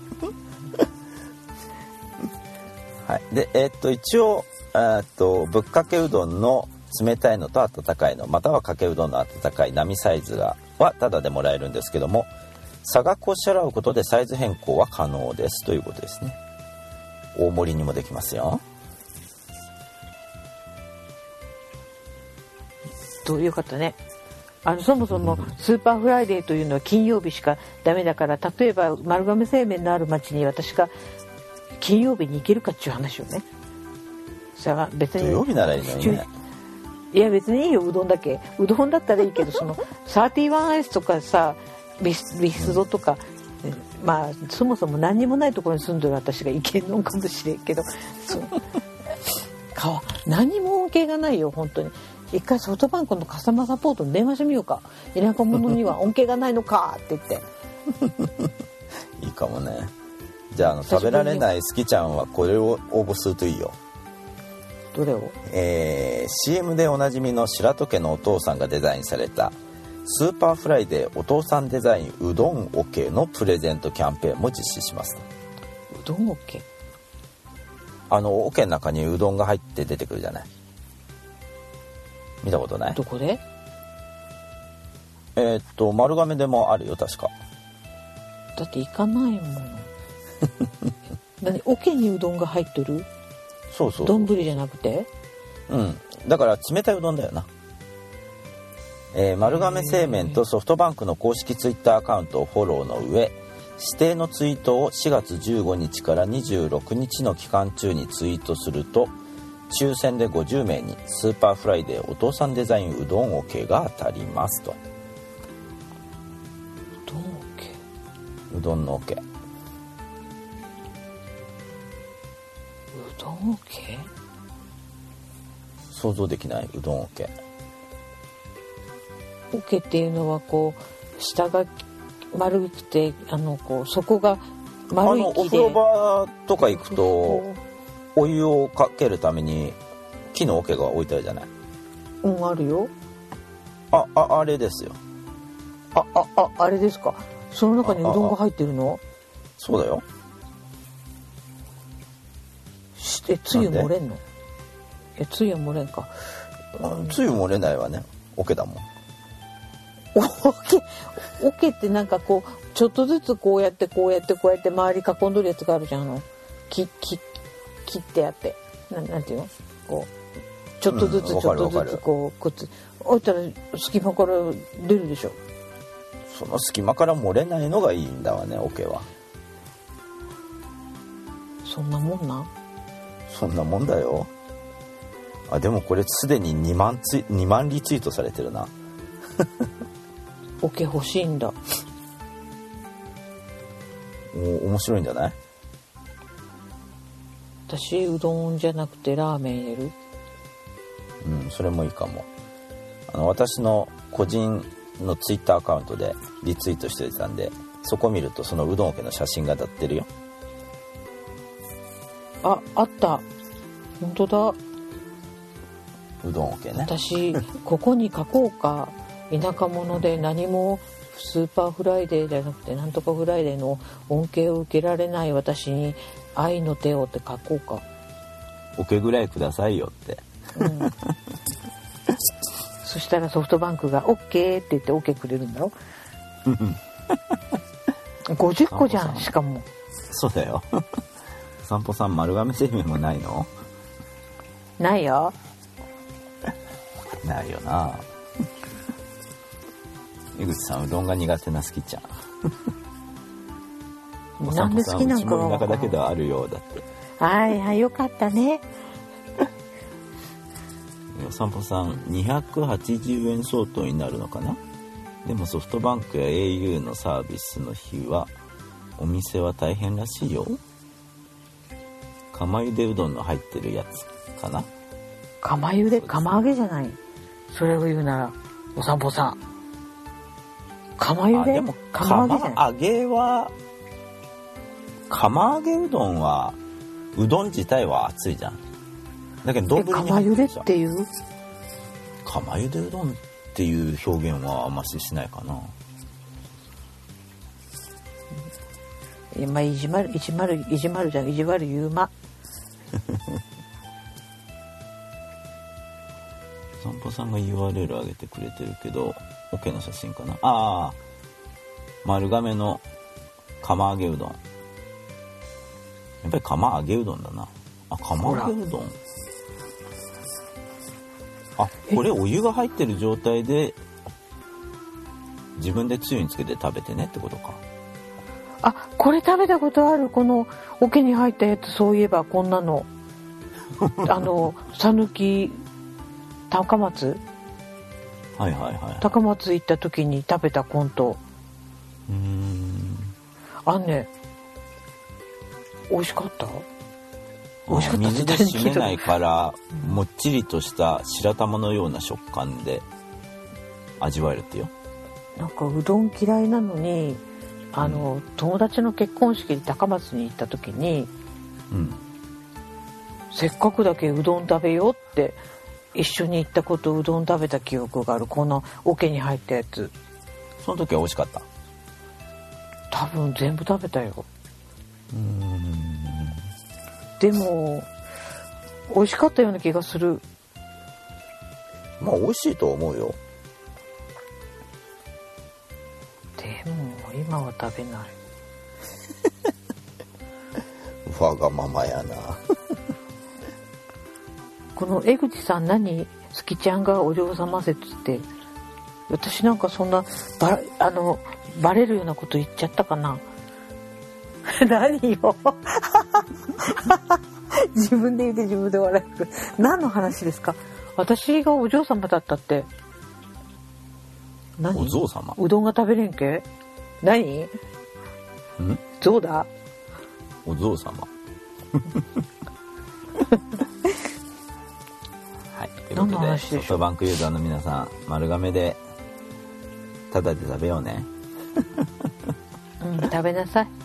う。はい。で一応ぶっかけうどんの冷たいのと温かいのまたはかけうどんの温かい並サイズはタダでもらえるんですけども差額を支払うことでサイズ変更は可能ですということですね。大盛りにもできますよ。 どういうことね。そもそもスーパーフライデーというのは金曜日しかダメだから例えば丸亀製麺のある町に私が金曜日に行けるかっていう話をね。さあ別に土曜日ならいいのにね。 いや別にいいようどんだけうどんだったらいいけどその31アイスとかさビスドとか、まあそもそも何にもないところに住んでる私が行けんのかもしれんけど何も恩恵がないよ本当に。一回ソフトバンクのカスタマーサポートに電話してみようか。田舎者には恩恵がないのかって言っていいかもね。じゃあ食べられない好きちゃんはこれを応募するといいよ。 どれを CM でおなじみの白戸家のお父さんがデザインされたスーパーフライデーお父さんデザインうどんオケのプレゼントキャンペーンも実施します。 うどんオケ？ オケの中にうどんが入って出てくるじゃない。見たことない？ どこで？ 丸亀でもあるよ確か。 だって行かないもの。何オケにうどんが入ってる？ そうそう。 丼じゃなくて？ うん。だから冷たいうどんだよな。丸亀製麺とソフトバンクの公式ツイッターアカウントをフォローの上、指定のツイートを4月15日から26日の期間中にツイートすると、抽選で50名にスーパーフライデーお父さんデザインうどんオケが当たりますと。 うどんオケ？ うどんのオケ。 うどんオケ？ 想像できない？うどんオケ。 オケっていうのはこう下が丸くてこう底が丸い木で。 お風呂場とか行くとお湯をかけるために木の桶が置いてあるじゃない。 あるよ。 あれですよ。 あれですか。その中にうどんが入ってるの？ そうだよ。 つゆ漏れんの？つゆ漏れんか。 つゆ漏れないわね。桶だもん。 桶ってなんかこうちょっとずつこうやって周り囲んどるやつがあるじゃん。切ってやってなんていうの、こうちょっとずつこうくっつ置いたら隙間から出るでしょ。 その隙間から漏れないのがいいんだわね、桶は。 そんなもんな。 そんなもんだよ。あ、でもこれすでに2万リツイートされてるな。 桶欲しいんだ。 面白いんじゃない？ 私うどんじゃなくてラーメン入れる。 それもいいかも。私の個人のツイッターアカウントでリツイートしてたんで、そこ見るとそのうどん桶の写真が立ってるよ。 あった。本当だ。 うどん桶ね。 私ここに書こうか。田舎者で何もスーパーフライデーじゃなくてなんとかフライデーの恩恵を受けられない私に愛の手をって書こうか。 桶ぐらいくださいよって。 そしたらソフトバンクが OK って言って OK くれるんだろ。50個じゃん。しかもそうだよ。散歩さん丸亀製麺もないの？ ないよ。 ないよな。江口さんうどんが苦手な好きちゃん。 なんで好きなんかがうちも田舎だけどあるようだって。 はいよかったね。 お散歩さん280円相当になるのかな。でもソフトバンクや au のサービスの日はお店は大変らしいよ。釜茹でうどんの入ってるやつかな。 釜揚げじゃない。それを言うならお散歩さん釜茹で。 でも釜揚げ釜揚げうどんはうどん自体は熱いじゃん。だけど丼に釜茹でっていう釜茹でうどんっていう表現はあんまししないかな。 まあ意地悪じゃん。意地悪言うま。 散歩さんが URL 上げてくれてるけど OK の写真かな。丸亀の釜揚げうどん。やっぱり釜揚げうどんだな。釜揚げうどん。これお湯が入ってる状態で自分でつゆにつけて食べてねってことか。 これ食べたことある。この桶に入ったやつ。そういえばこんなの讃岐高松、高松行った時に食べたコント。美味しかった。美味しかった。 水で締めないからもっちりとした白玉のような食感で味わえるってよ。 なんかうどん嫌いなのに友達の結婚式で高松に行った時に、せっかくだけうどん食べようって一緒に行ったこと、うどん食べた記憶がある。この桶に入ったやつ。 その時は美味しかった？ 多分全部食べたよ。でも美味しかったような気がする。 まあ美味しいと思うよ。 でも今は食べない。 わがままやな。 この江口さん何好きちゃんがお嬢様説って、私なんかそんなバレるようなこと言っちゃったかな。何よ。自分で言って自分で笑う。何の話ですか。私がお嬢様だったって。何？ お嬢様？ うどんが食べれんけ？何？ゾウだ？ お嬢様。はい。ということでソフトバンクユーザーの皆さん、丸亀でタダで食べようね。 食べなさい。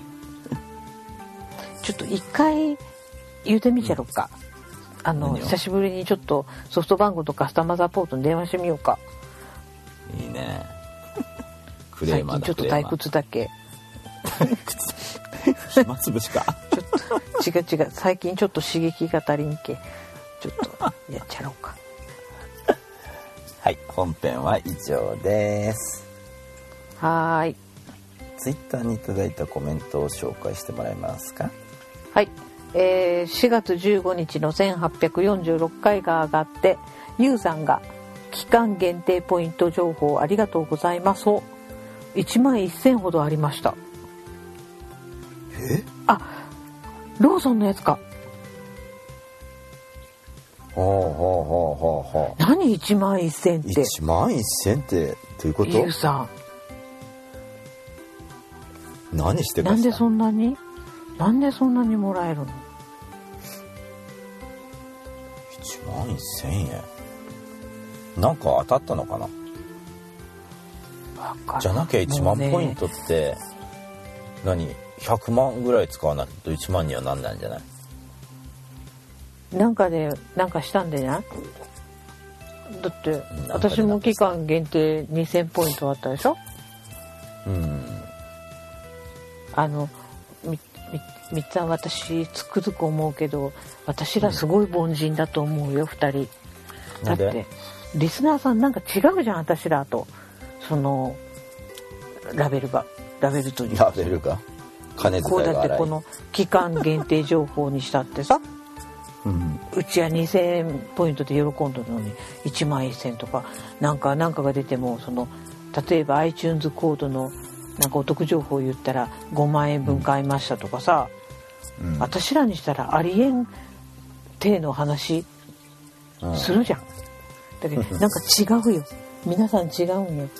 ちょっと一回言うてみちゃろうか。久しぶりにちょっとソフトバンクとカスタマーサポートに電話してみようか。 いいね。クレーマーだ。 最近ちょっと退屈だけ。 暇つぶしか。 ちょっと違う。最近ちょっと刺激が足りんけ。ちょっとやっちゃろうか。 はい、本編は以上です。 はーい。 ツイッターにいただいたコメントを紹介してもらえますか。 はい、4月15日の1846回が上がって、ゆうさんが期間限定ポイント情報ありがとうございます。1万1000ほどありました。あ、ローソンのやつか。何1万1000って。 1万1000ってどういうこと。 ゆうさん何してました。 なんでそんなにもらえるの。 1万1000円なんか当たったのかな。じゃなきゃ1万ポイントって何100万ぐらい使わないと1万にはなんないんじゃない。 なんかでなんかしたんでね。だって私も期間限定2000ポイントあったでしょ。みっつは私つくづく思うけど、私らすごい凡人だと思うよ、2人。だってリスナーさんなんか違うじゃん、私らと。そのラベルというラベルが金遣いが荒い。 こうだってこの期間限定情報にしたってさ、うちは2000ポイントで喜んだのに1万1000とかなんかが出ても、その例えば iTunes コードのなんかお得情報を言ったら5万円分買いましたとかさ、私らにしたらありえん体の話するじゃん。だけどなんか違うよ、皆さん違うんよ。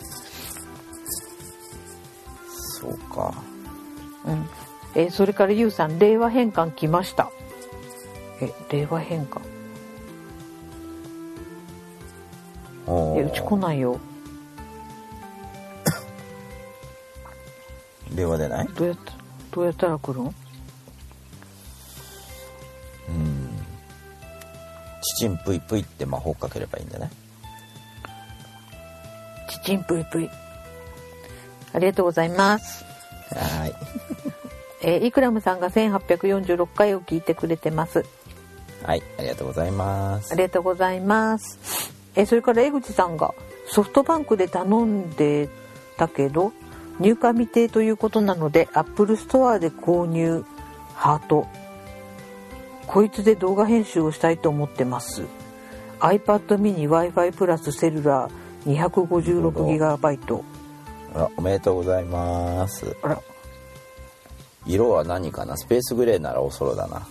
そうか。 それからゆうさん、令和返還来ました。令和返還。うち来ないよ。 令和でない？ どうやったら来るん？ チチンプイプイって魔法かければいいんじゃない？ チチンプイプイ。ありがとうございます。 はい。 イクラムさんが1846回を聞いてくれてます。 はい、ありがとうございます。 ありがとうございます。それから江口さんがソフトバンクで頼んでたけど入荷未定ということなので Apple ストアで購入ハート。こいつで動画編集をしたいと思ってます。 iPad mini Wi-Fi プラスセルラー 256GB。 あら、おめでとうございます。 あら、 色は何かな。スペースグレーならおそろだな。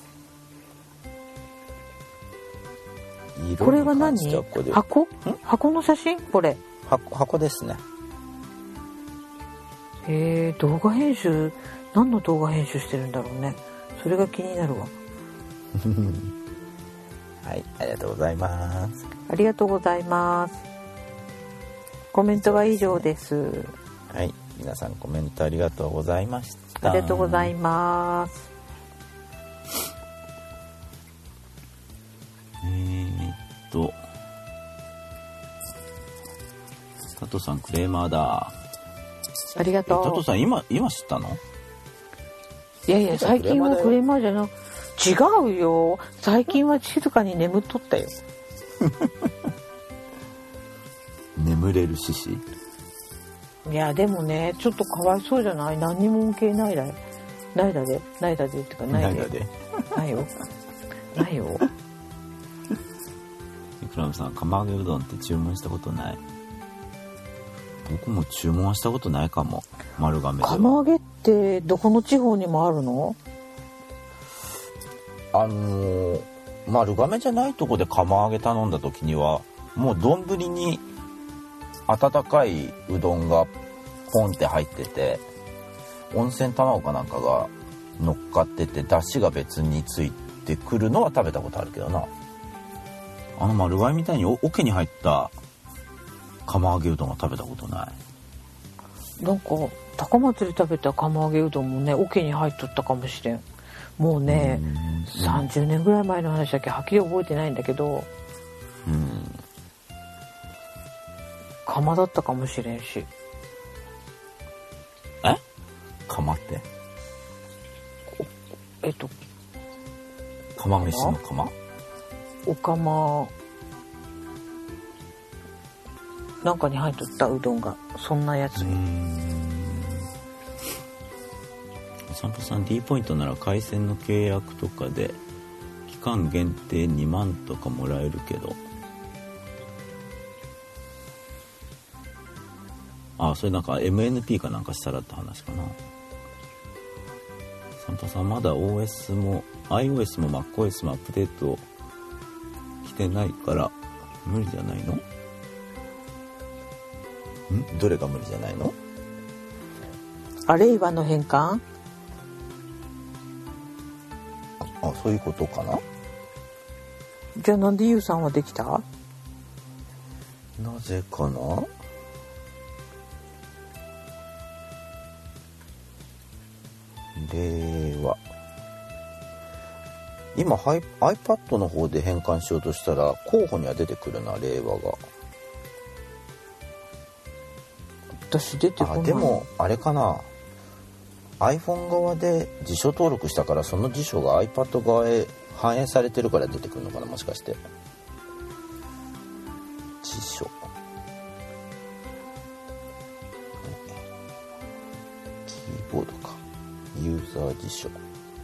これは何？箱の写真？これ箱ですね。 動画編集、何の動画編集してるんだろうね。それが気になるわ。 はい、ありがとうございます。 ありがとうございます。コメントは以上です。 はい、皆さんコメントありがとうございました。 ありがとうございます。 タトさんクレーマーだ。 ありがとう。 タトさん今知ったの？ いやいや、最近はクレーマーじゃなく、違うよ。最近は静かに眠っとったよ。 眠れる獅子？ いやでもね、ちょっとかわいそうじゃない？何にも恩恵ないだよ。ないだでってかないで。ないよ。ないよ。 クラムさん、釜揚げうどんって注文したことない？僕も注文はしたことないかも。丸亀では。 釜揚げってどこの地方にもあるの？ 丸亀じゃないとこで釜揚げ頼んだ時にはもう丼に温かいうどんがポンって入ってて、温泉卵かなんかが乗っかってて、出汁が別についてくるのは食べたことあるけどな。丸亀みたいに桶に入った釜揚げうどんは食べたことない。 なんか高松で食べた釜揚げうどんもね、桶に入っとったかもしれん。もうね、30年ぐらい前の話だけはっきり覚えてないんだけど、釜だったかもしれんし。 釜って？釜飯の釜？ お釜なんかに入っとったうどんがそんなやつに。 散歩さん D ポイントなら回線の契約とかで期間限定2万とかもらえるけど、それなんか MNP かなんかしたらって話かな。散歩さんまだ OS も iOS も MacOS もアップデート来てないから無理じゃないの？どれが無理じゃないの？ 令和の変換？ そういうことかな。 じゃあなんでゆうさんはできた？ なぜかな。令和。今iPad の方で変換しようとしたら候補には出てくるな、令和が。 私出てこない。 でもあれかな、iPhone 側で辞書登録したからその辞書が iPad 側へ反映されてるから出てくるのかな、もしかして。辞書、キーボードか、ユーザー辞書、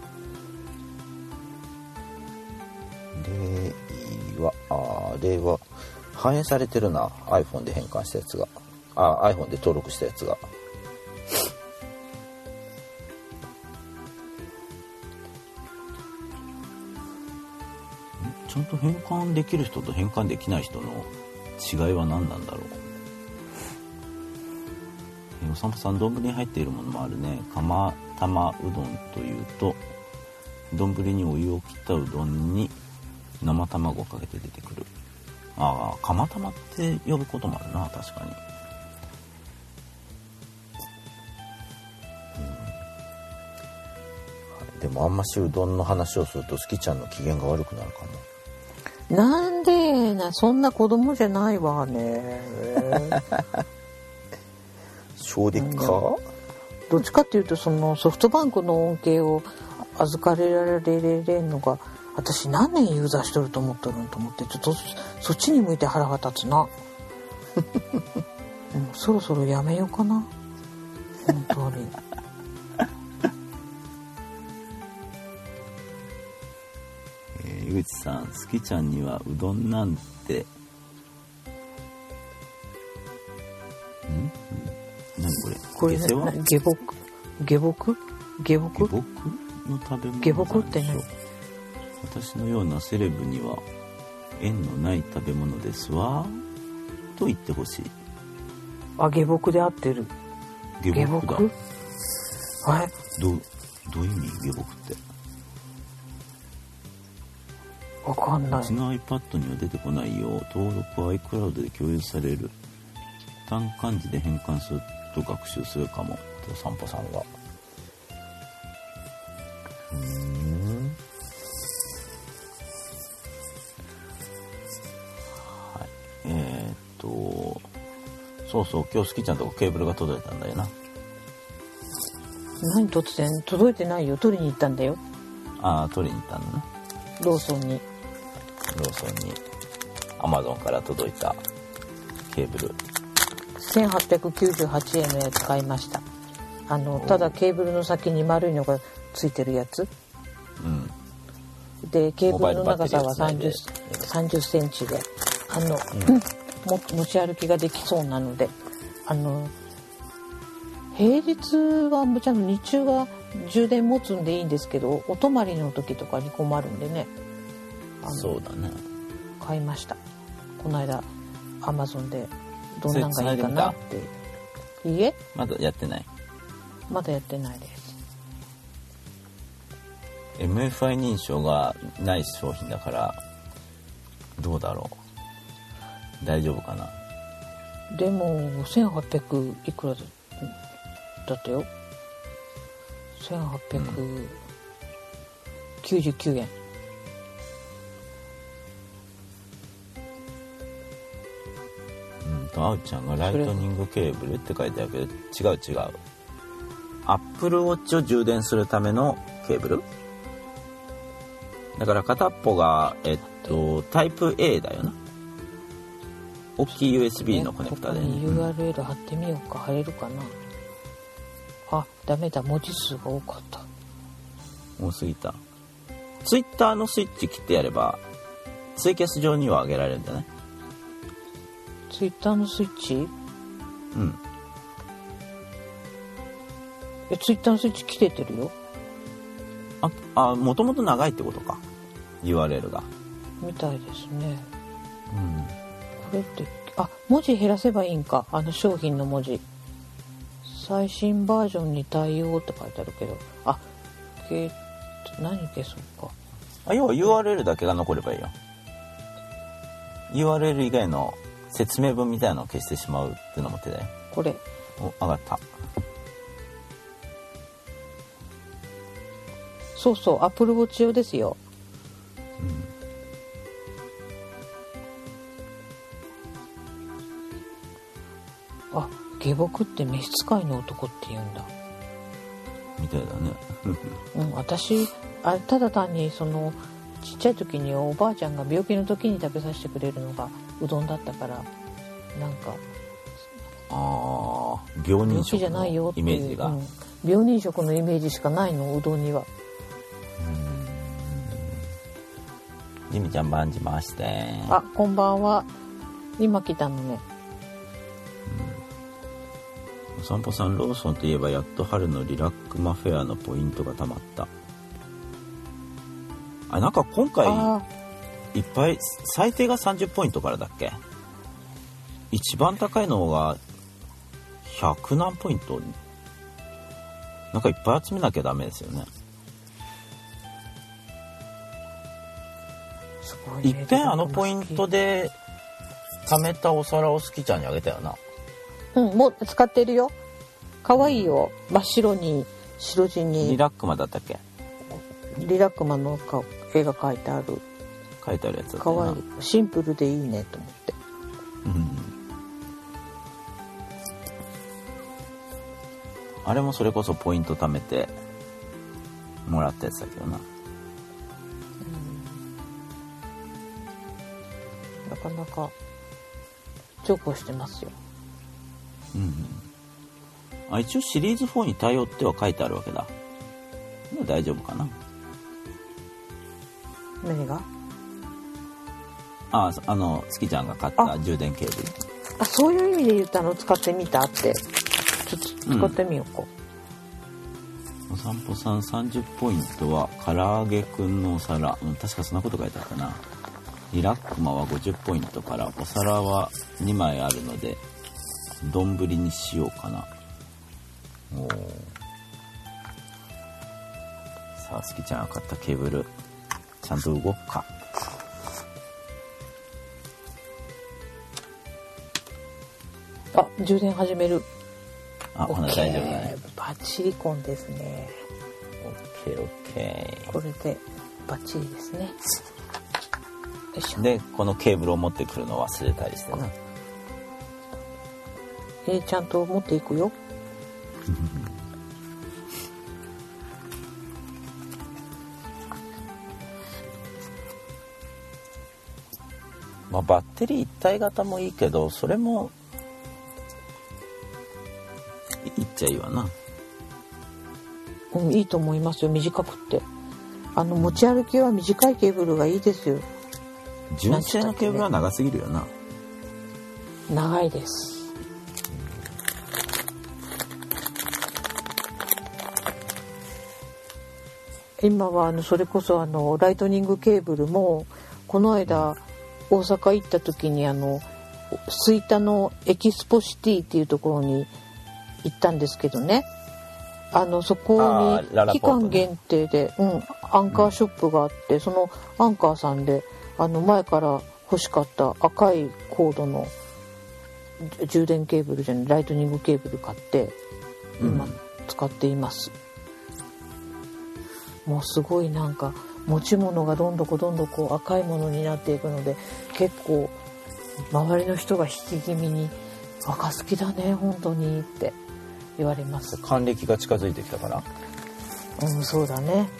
令和反映されてるな、 iPhone で変換したやつが、iPhone で登録したやつが。ちゃんと変換できる人と変換できない人の違いは何なんだろう。お散歩さん、丼に入っているものもあるね。釜玉うどんというと、丼にお湯を切ったうどんに生卵をかけて出てくる。釜玉って呼ぶこともあるな、確かに。でもあんましうどんの話をするとスキちゃんの機嫌が悪くなるかも。 なんでな、そんな子供じゃないわね。 そうでっか。 どっちかっていうと、そのソフトバンクの恩恵を預かれられるのが、私何年ユーザーしとると思っとるんと思って、ちょっとそっちに向いて腹が立つな。もうそろそろやめようかな、本当に。 井口さん、スキちゃんにはうどんなんて何これ、下世話？ 下僕の食べ物。 下僕って何？ 私のようなセレブには縁のない食べ物ですわと言ってほしい。 下僕で合ってる。 下僕だ。 あれ、 どういう意味？下僕ってわかんない。 うちの iPad には出てこないよ。登録は iCloud で共有される。単漢字で変換すると学習するかもと散歩さんが。はい。そうそう、今日スキちゃんとこケーブルが届いたんだよな。 何突然？届いてないよ。取りに行ったんだよ。 取りに行ったんだな。 ローソンに Amazon から届いたケーブル 1898円のやつ買いました。ただケーブルの先に丸いのがついてるやつ、でケーブルの長さは30センチで持ち歩きができそうなので、平日はもちろん日中は充電持つんでいいんですけど、お泊まりの時とかに困るんでね。 そうだね。 買いました。この間 Amazon でどんなんがいいかなって。いいえ、 まだやってない。 まだやってないです。 MFI 認証がない商品だからどうだろう、大丈夫かな。 でも1800いくらだったよ。1899円。 あうちゃんがライトニングケーブルって書いてあるけど、違う。Apple Watch を充電するためのケーブルだから、片っぽがタイプ A だよな。大きい USB のコネクタで、ね、 ここに URL 貼ってみようか。貼れるかな。ダメだ、文字数が多かった。 多すぎた。ツイッターのスイッチ切ってやればツイキャス上には上げられるんじゃない？ ツイッターのスイッチ？ うん。 ツイッターのスイッチ切れてるよ。 もともと長いってことか。URL が。 みたいですね。 うん。 これって、文字減らせばいいんか。商品の文字。最新バージョンに対応って書いてあるけど。何消そうか。 要は URL だけが残ればいいよ。URL 以外の説明文みたいなのを消してしまうっていうのも手だよ。 これ。 上がった。 そうそう、Apple Watch 用ですよ。下僕って召使いの男って言うんだ。 みたいだね。 私ただ単にちっちゃい時におばあちゃんが病気の時に食べさせてくれるのがうどんだったから、なんか病人食じゃないよっていうイメージが、 病人食のイメージしかないの、うどんには。 ジミちゃん番地回して。 こんばんは。今来たのね。 お散歩さん、ローソンといえばやっと春のリラックマフェアのポイントがたまった。なんか今回いっぱい、最低が30ポイントからだっけ？一番高いのが100何ポイント。なんかいっぱい集めなきゃダメですよね。いっぺんポイントで貯めたお皿をスキちゃんにあげたよな。 もう使ってるよ。かわいいよ。真っ白に白地にリラックマだったっけ？ リラックマの絵が描いてあるやつだったよな。 かわいい。シンプルでいいねと思って。 あれもそれこそポイント貯めてもらったやつだけどな。 なかなか重宝してますよ。 一応シリーズ4に対応っては書いてあるわけだ。もう大丈夫かな。 何が？ スキちゃんが買った充電ケーブル。 そういう意味で言ったの、使ってみたって。ちょっと使ってみようか。 お散歩さん30ポイントは唐揚げくんのお皿。確かそんなこと書いてあったな。リラックマは50ポイントからお皿は2枚あるので丼にしようかな。さあ、スキちゃんが買ったケーブルちゃんと動くか。 充電始める。 ほな大丈夫だね。 バッチリコンですね。 オッケー。 これでバッチリですね。 でこのケーブルを持ってくるのを忘れたりしてな。 ちゃんと持っていくよ。 バッテリー一体型もいいけど、それもいっちゃいいわな。 いいと思いますよ。短くって、持ち歩きは短いケーブルがいいですよ。 純正のケーブルは長すぎるよな。 長いです。今はそれこそライトニングケーブルもこの間大阪行った時に吹田のエキスポシティっていうところに行ったんですけどね、そこに期間限定で、アンカーショップがあって、そのアンカーさんで前から欲しかった赤いコードの充電ケーブルじゃない、ライトニングケーブル買って今使っています。もうすごいなんか持ち物がどんどん赤いものになっていくので、結構周りの人が引き気味に赤好きだね本当にって言われます。 還暦が近づいてきたから。 そうだね。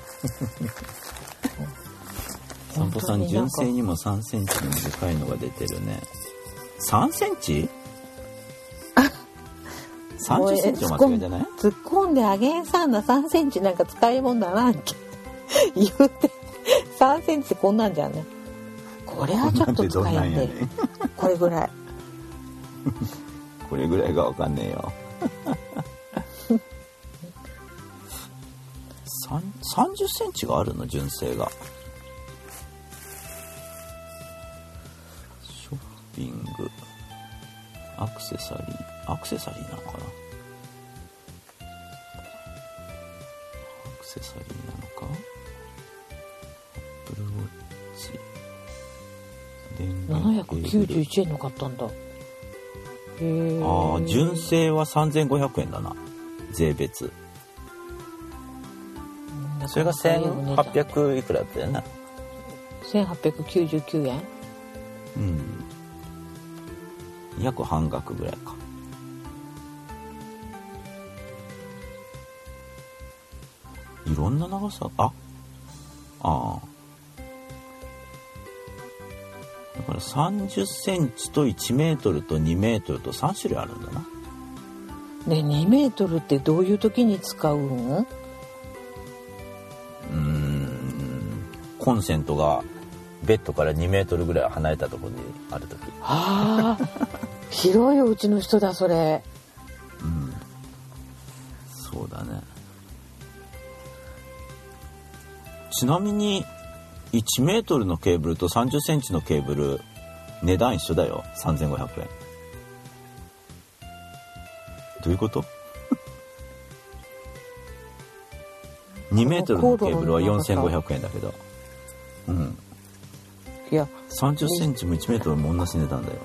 散歩さん、純正にも3センチの短いのが出てるね。3センチ 30センチの間違いじゃない？ 突っ込んであげんさんな。3センチなんか使い物ならんけ言うて3センチってこんなんじゃんね。これはちょっと使えんで、これぐらいこれぐらいがわかんねえよ30センチがあるの？純正が。ショッピングアクセサリーなのかな。アクセサリーなのか。アップルウォッチ 791円の買ったんだ。 ああ、純正は3500円だな、税別。それが1800いくらだったよな。 1899円。 うん、約半額ぐらいか。いろんな長さ、ああ、だから30センチと1メートルと2メートルと3種類あるんだな。 ね、2メートルってどういう時に使うの？ コンセントがベッドから2メートルぐらい離れたところにある時。 ああ広いお家の人だそれ。 うん、そうだね。ちなみに1メートルのケーブルと30センチのケーブル値段一緒だよ。3500円。どういうこと2メートルのケーブルは4500円だけど、うん、 いや 30センチも1メートルも同じ値段だよ。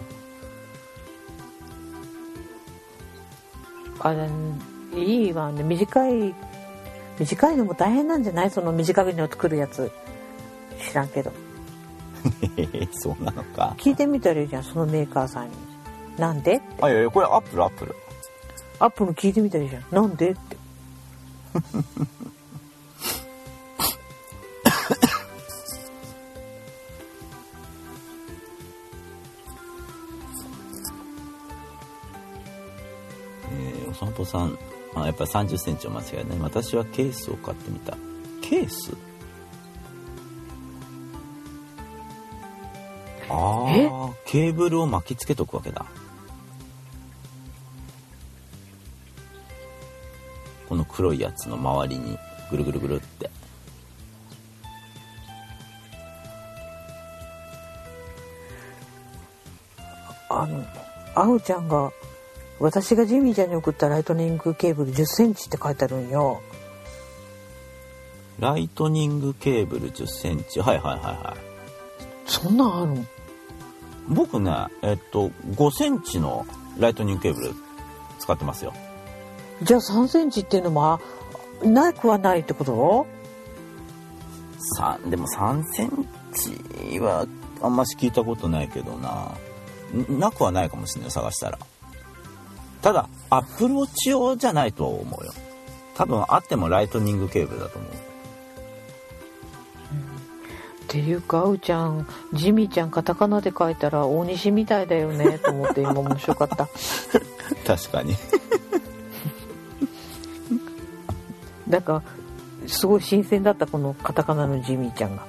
あれいいわね。短いのも大変なんじゃない？その短いのを作るやつ知らんけどそうなのか。 聞いてみたらいいじゃん、そのメーカーさんに。なんでって。 あ、いやいや、これアップル聞いてみたらいいじゃん。なんでってお散歩さん、やっぱ30センチは間違いない。私はケースを買ってみた。ケース？ああ、ケーブルを巻きつけとくわけだ。この黒いやつの周りにぐるぐるぐるって。 あおちゃんが私がジミーちゃんに送ったライトニングケーブル10センチって書いてあるんよ。 ライトニングケーブル10センチ。はいはいはいはい。 そんなんあるん？ 僕ね、5センチのライトニングケーブル使ってますよ。 じゃあ3センチっていうのもなくはないってこと？ でも3センチはあんまし聞いたことないけどなくはないかもしれない、探したら。ただアップルウォッチ用じゃないと思うよ。多分あってもライトニングケーブルだと思う。 っていうか、あうちゃんジミーちゃんカタカナで書いたら大西みたいだよねと思って今面白かった確かになんかすごい新鮮だった、このカタカナのジミーちゃんが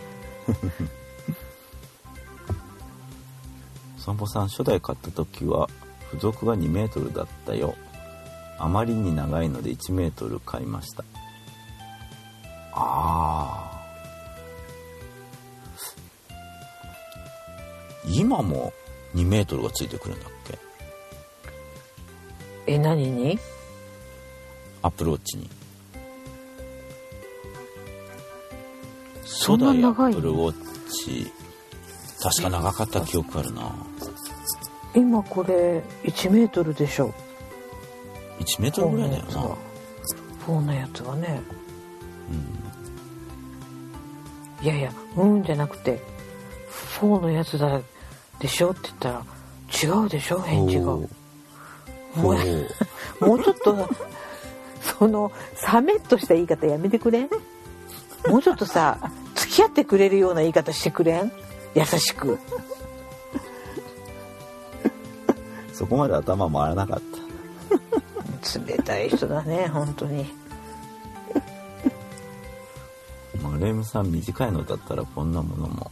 散歩さん、初代買った時は付属が2メートルだったよ。あまりに長いので1メートル買いました。今も2メートルがついてくるんだっけ？ 何に？ アップルウォッチに。 そんな長い？ 初代アップルウォッチ確か長かった記憶あるな。 今これ1メートルでしょ。 1メートルぐらいだよな。 4のやつはね、いやいやじゃなくて4のやつだでしょって言ったら違うでしょ、返事が。もうちょっとそのサメッとした言い方やめてくれん？もうちょっとさ、付き合ってくれるような言い方してくれん？優しく。 そこまで頭回らなかった冷たい人だね本当に。 レムさん短いのだったらこんなものも。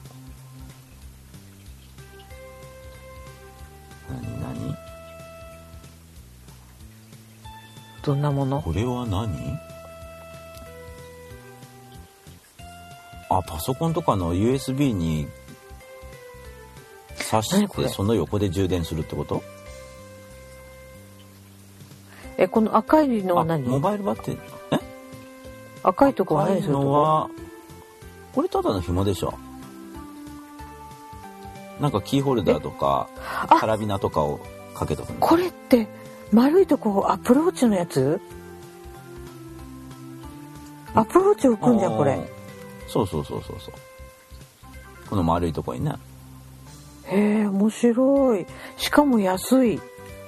何どんなもの？ これは何？あ、パソコンとかの USB に挿してその横で充電するってこと？ この赤いのは何？ モバイルバッテリー。 赤いとこは何するとこ？ これただの紐でしょ。なんかキーホルダーとかカラビナとかをかけとくの。 これって丸いとこアプローチのやつ？アプローチ置くんじゃんこれ。 そう。この丸いとこにね。 へえ、面白い。しかも安い。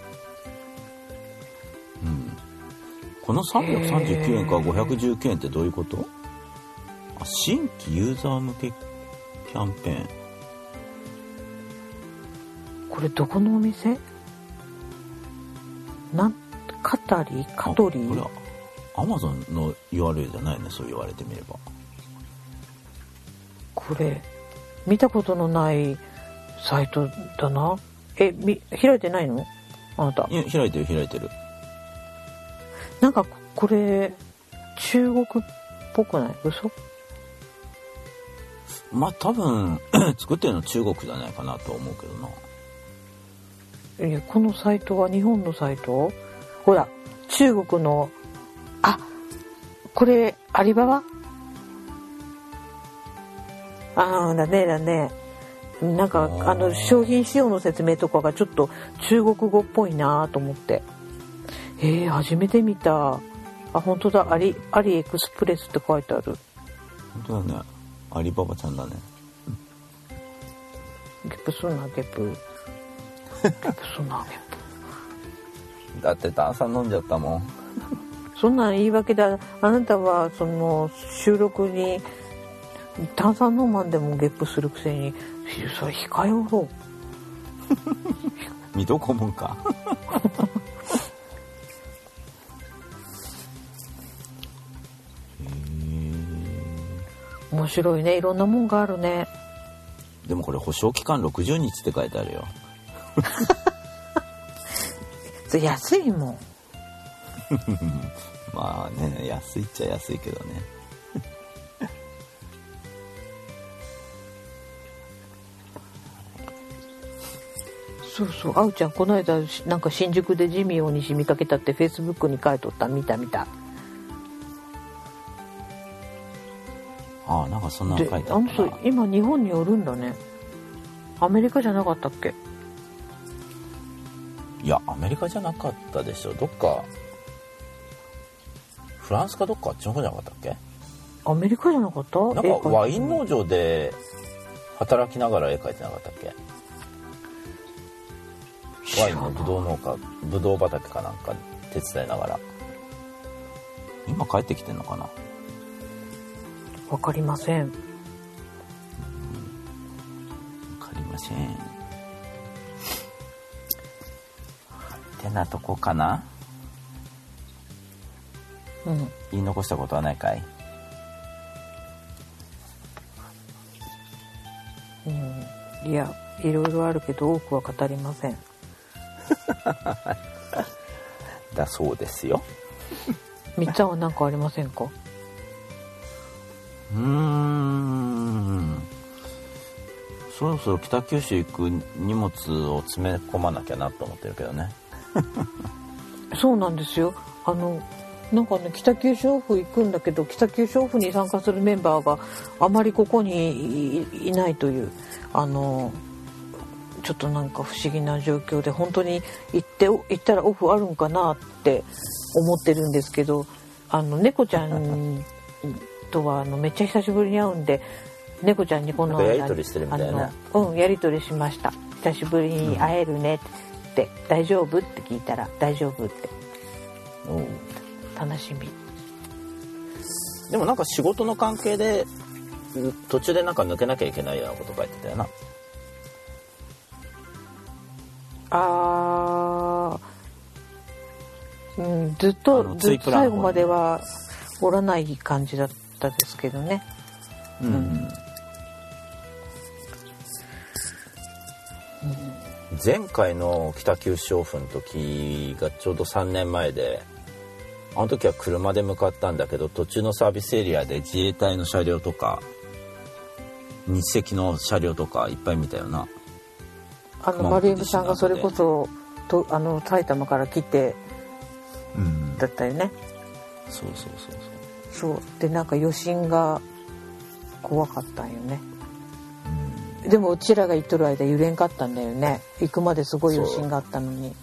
この339円から519円ってどういうこと？新規ユーザー向けキャンペーン。 これどこのお店？カトリー？ これはアマゾンの URL じゃないね、そう言われてみれば。 これ見たことのないサイトだな。開いてないの？あなた。 いや、開いてる。 なんかこれ中国っぽくない？嘘？ まあ多分作ってるの中国じゃないかなと思うけどな。 いや、このサイトは日本のサイト？ほら、中国の、これアリババ？だね。なんか商品仕様の説明とかがちょっと中国語っぽいなと思って。初めて見た。本当だ、アリエクスプレスって書いてある。 本当だね、アリババちゃんだね。 ゲップすんなゲップだって炭酸飲んじゃったもん。 そんなん言い訳だ。あなたはその収録に炭酸飲まんでもゲップするくせに、それ控えおろう。 水戸黄門か。 面白いね、いろんなもんがあるね。 でもこれ保証期間60日って書いてあるよ。 安いもん。 まあね、安いっちゃ安いけどね。 そう、あうちゃんこの間なんか新宿でジミーを西見かけたってフェイスブックに書いとった。見た。 なんかそんなの書いてあったな。 人今日本におるんだね。アメリカじゃなかったっけ？ いや、アメリカじゃなかったでしょ。どっかフランスかどっかあっちの方じゃなかったっけ？ アメリカじゃなかった？ なんかワイン農場で働きながら絵描いてなかったっけ？ワインのブドウ農家、ブドウ畑かなんか手伝いながら。今帰ってきてんのかな？ わかりません。 わかりません。ってなとこかな？言い残したことはないかい？ いや、いろいろあるけど多くは語りません。 だそうですよ。 みっちゃんは何かありませんか？ そろそろ北九州行く荷物を詰め込まなきゃなと思ってるけどね。 そうなんですよ。なんかね、北九州オフ行くんだけど、北九州オフに参加するメンバーがあまりここに いないという、ちょっとなんか不思議な状況で、本当に行ったらオフあるんかなって思ってるんですけど、猫ちゃんとはめっちゃ久しぶりに会うんで、猫ちゃんにこの間やり取りしてるみたいな。 やり取りしました。久しぶりに会えるねって、大丈夫って聞いたら大丈夫って。楽しみ。 でもなんか仕事の関係で途中でなんか抜けなきゃいけないようなこと書いてたよな。 ずっとツイプラの方に最後まではおらない感じだったですけどね。 前回の北九州オフの時がちょうど3年前で、あの時は車で向かったんだけど、途中のサービスエリアで自衛隊の車両とか日赤の車両とかいっぱい見たよな。 丸山さんがそれこそと埼玉から来てだったよね。そうで、なんか余震が怖かったんよね。でもうちらが行っとる間揺れんかったんだよね。行くまですごい余震があったのに。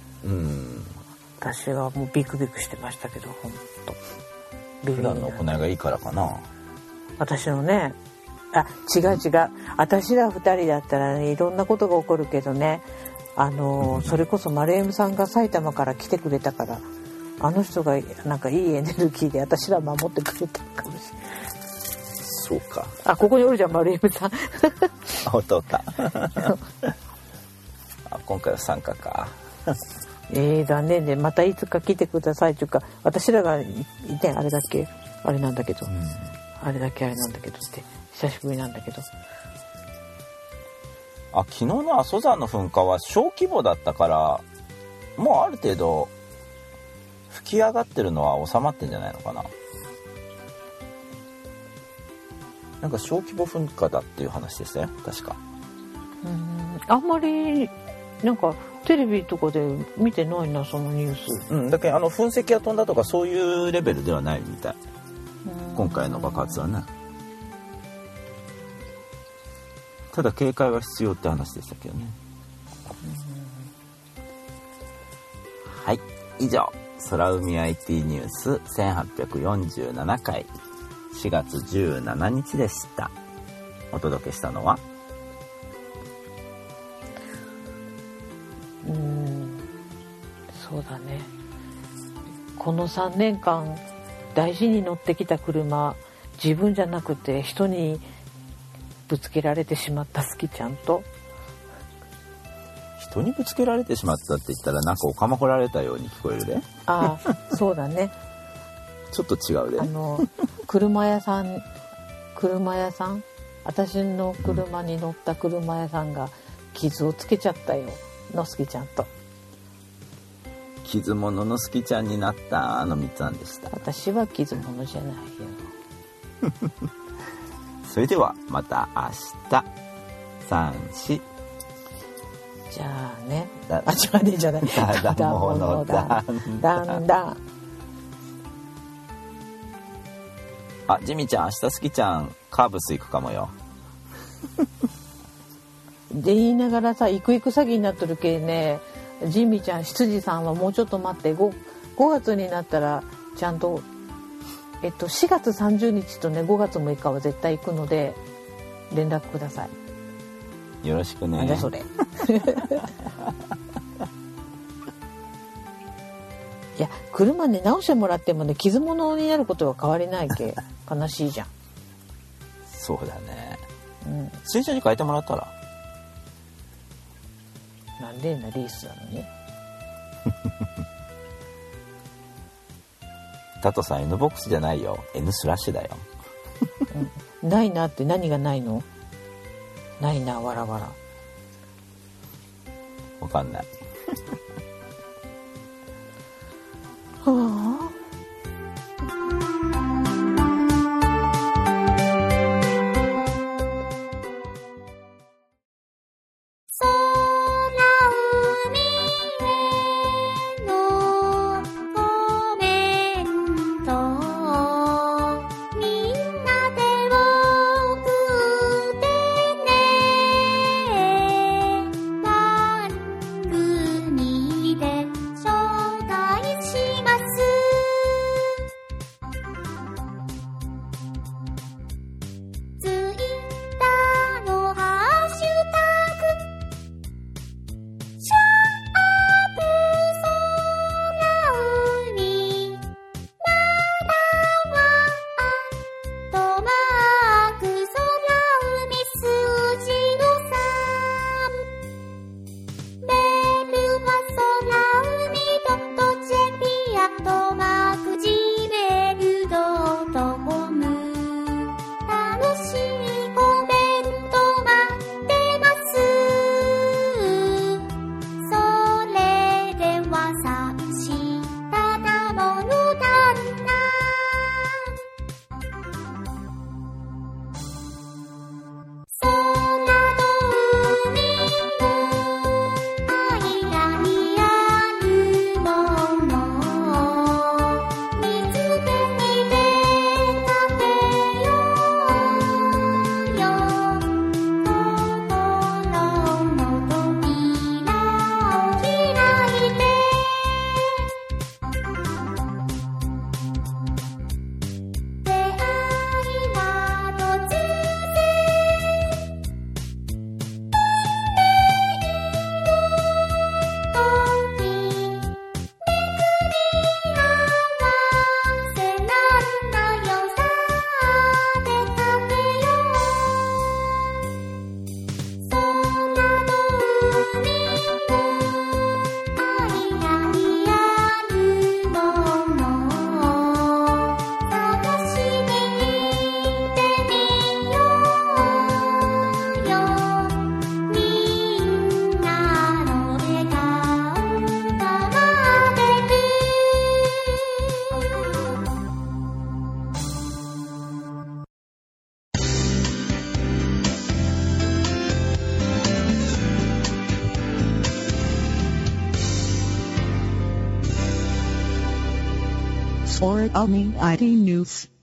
私はもうビクビクしてましたけど、本当。 普段の行いがいいからかな。 私のね、違う。私ら2人だったらね、いろんなことが起こるけどね、それこそ丸山さんが埼玉から来てくれたから、あの人がなんかいいエネルギーで私ら守ってくれたかもしれない。 そうか。 ここにおるじゃん、丸山さん。 おった今回は参加か。 残念で、またいつか来てくださいというか、私らがね、あれだけあれなんだけど、あれだけあれなんだけどって久しぶりなんだけど。 昨日の阿蘇山の噴火は小規模だったから、もうある程度吹き上がってるのは収まってんじゃないのかな。なんか小規模噴火だっていう話でしたよ、確か。 あんまりなんかテレビとかで見てないな、そのニュース。 だけど噴石が飛んだとかそういうレベルではないみたい。今回の爆発はね。ただ警戒は必要って話でしたけどね。はい、以上空海 IT ニュース1847回4月17日でした。お届けしたのはそうだね、この3年間大事に乗ってきた車、自分じゃなくて人にぶつけられてしまった好きちゃんと、 人にぶつけられてしまったって言ったらなんかおかまこられたように聞こえるで。 そうだね。 ちょっと違うで。 車屋さん、私の車に乗った車屋さんが傷をつけちゃったよ、のすきちゃんと。 傷物のすきちゃんになった3つなんでした。 私は傷物じゃないよ。 それではまた明日。3、4。 じゃあね。じゃない。 だんだん。ジミちゃん、明日すきちゃんカーブス行くかもよ。 で言いながらさ、行く詐欺になっとるけね、ジミちゃん、羊さんはもうちょっと待って、5月になったらちゃんと、4月30日とね、5月6日は絶対行くので連絡ください。 よろしくね。 なんだそれ。いや、車ね、直してもらってもね、傷物になることは変わりないけ悲しいじゃん。 そうだね。水車に変えてもらったら。 なんでな、リースなのに。 タトさん N ボックスじゃないよ、 N スラッシュだよ。 ないなって。何がないの？ないな、わらわら。 わかんない。 はあ。 番組で紹介します。 or Army IT News.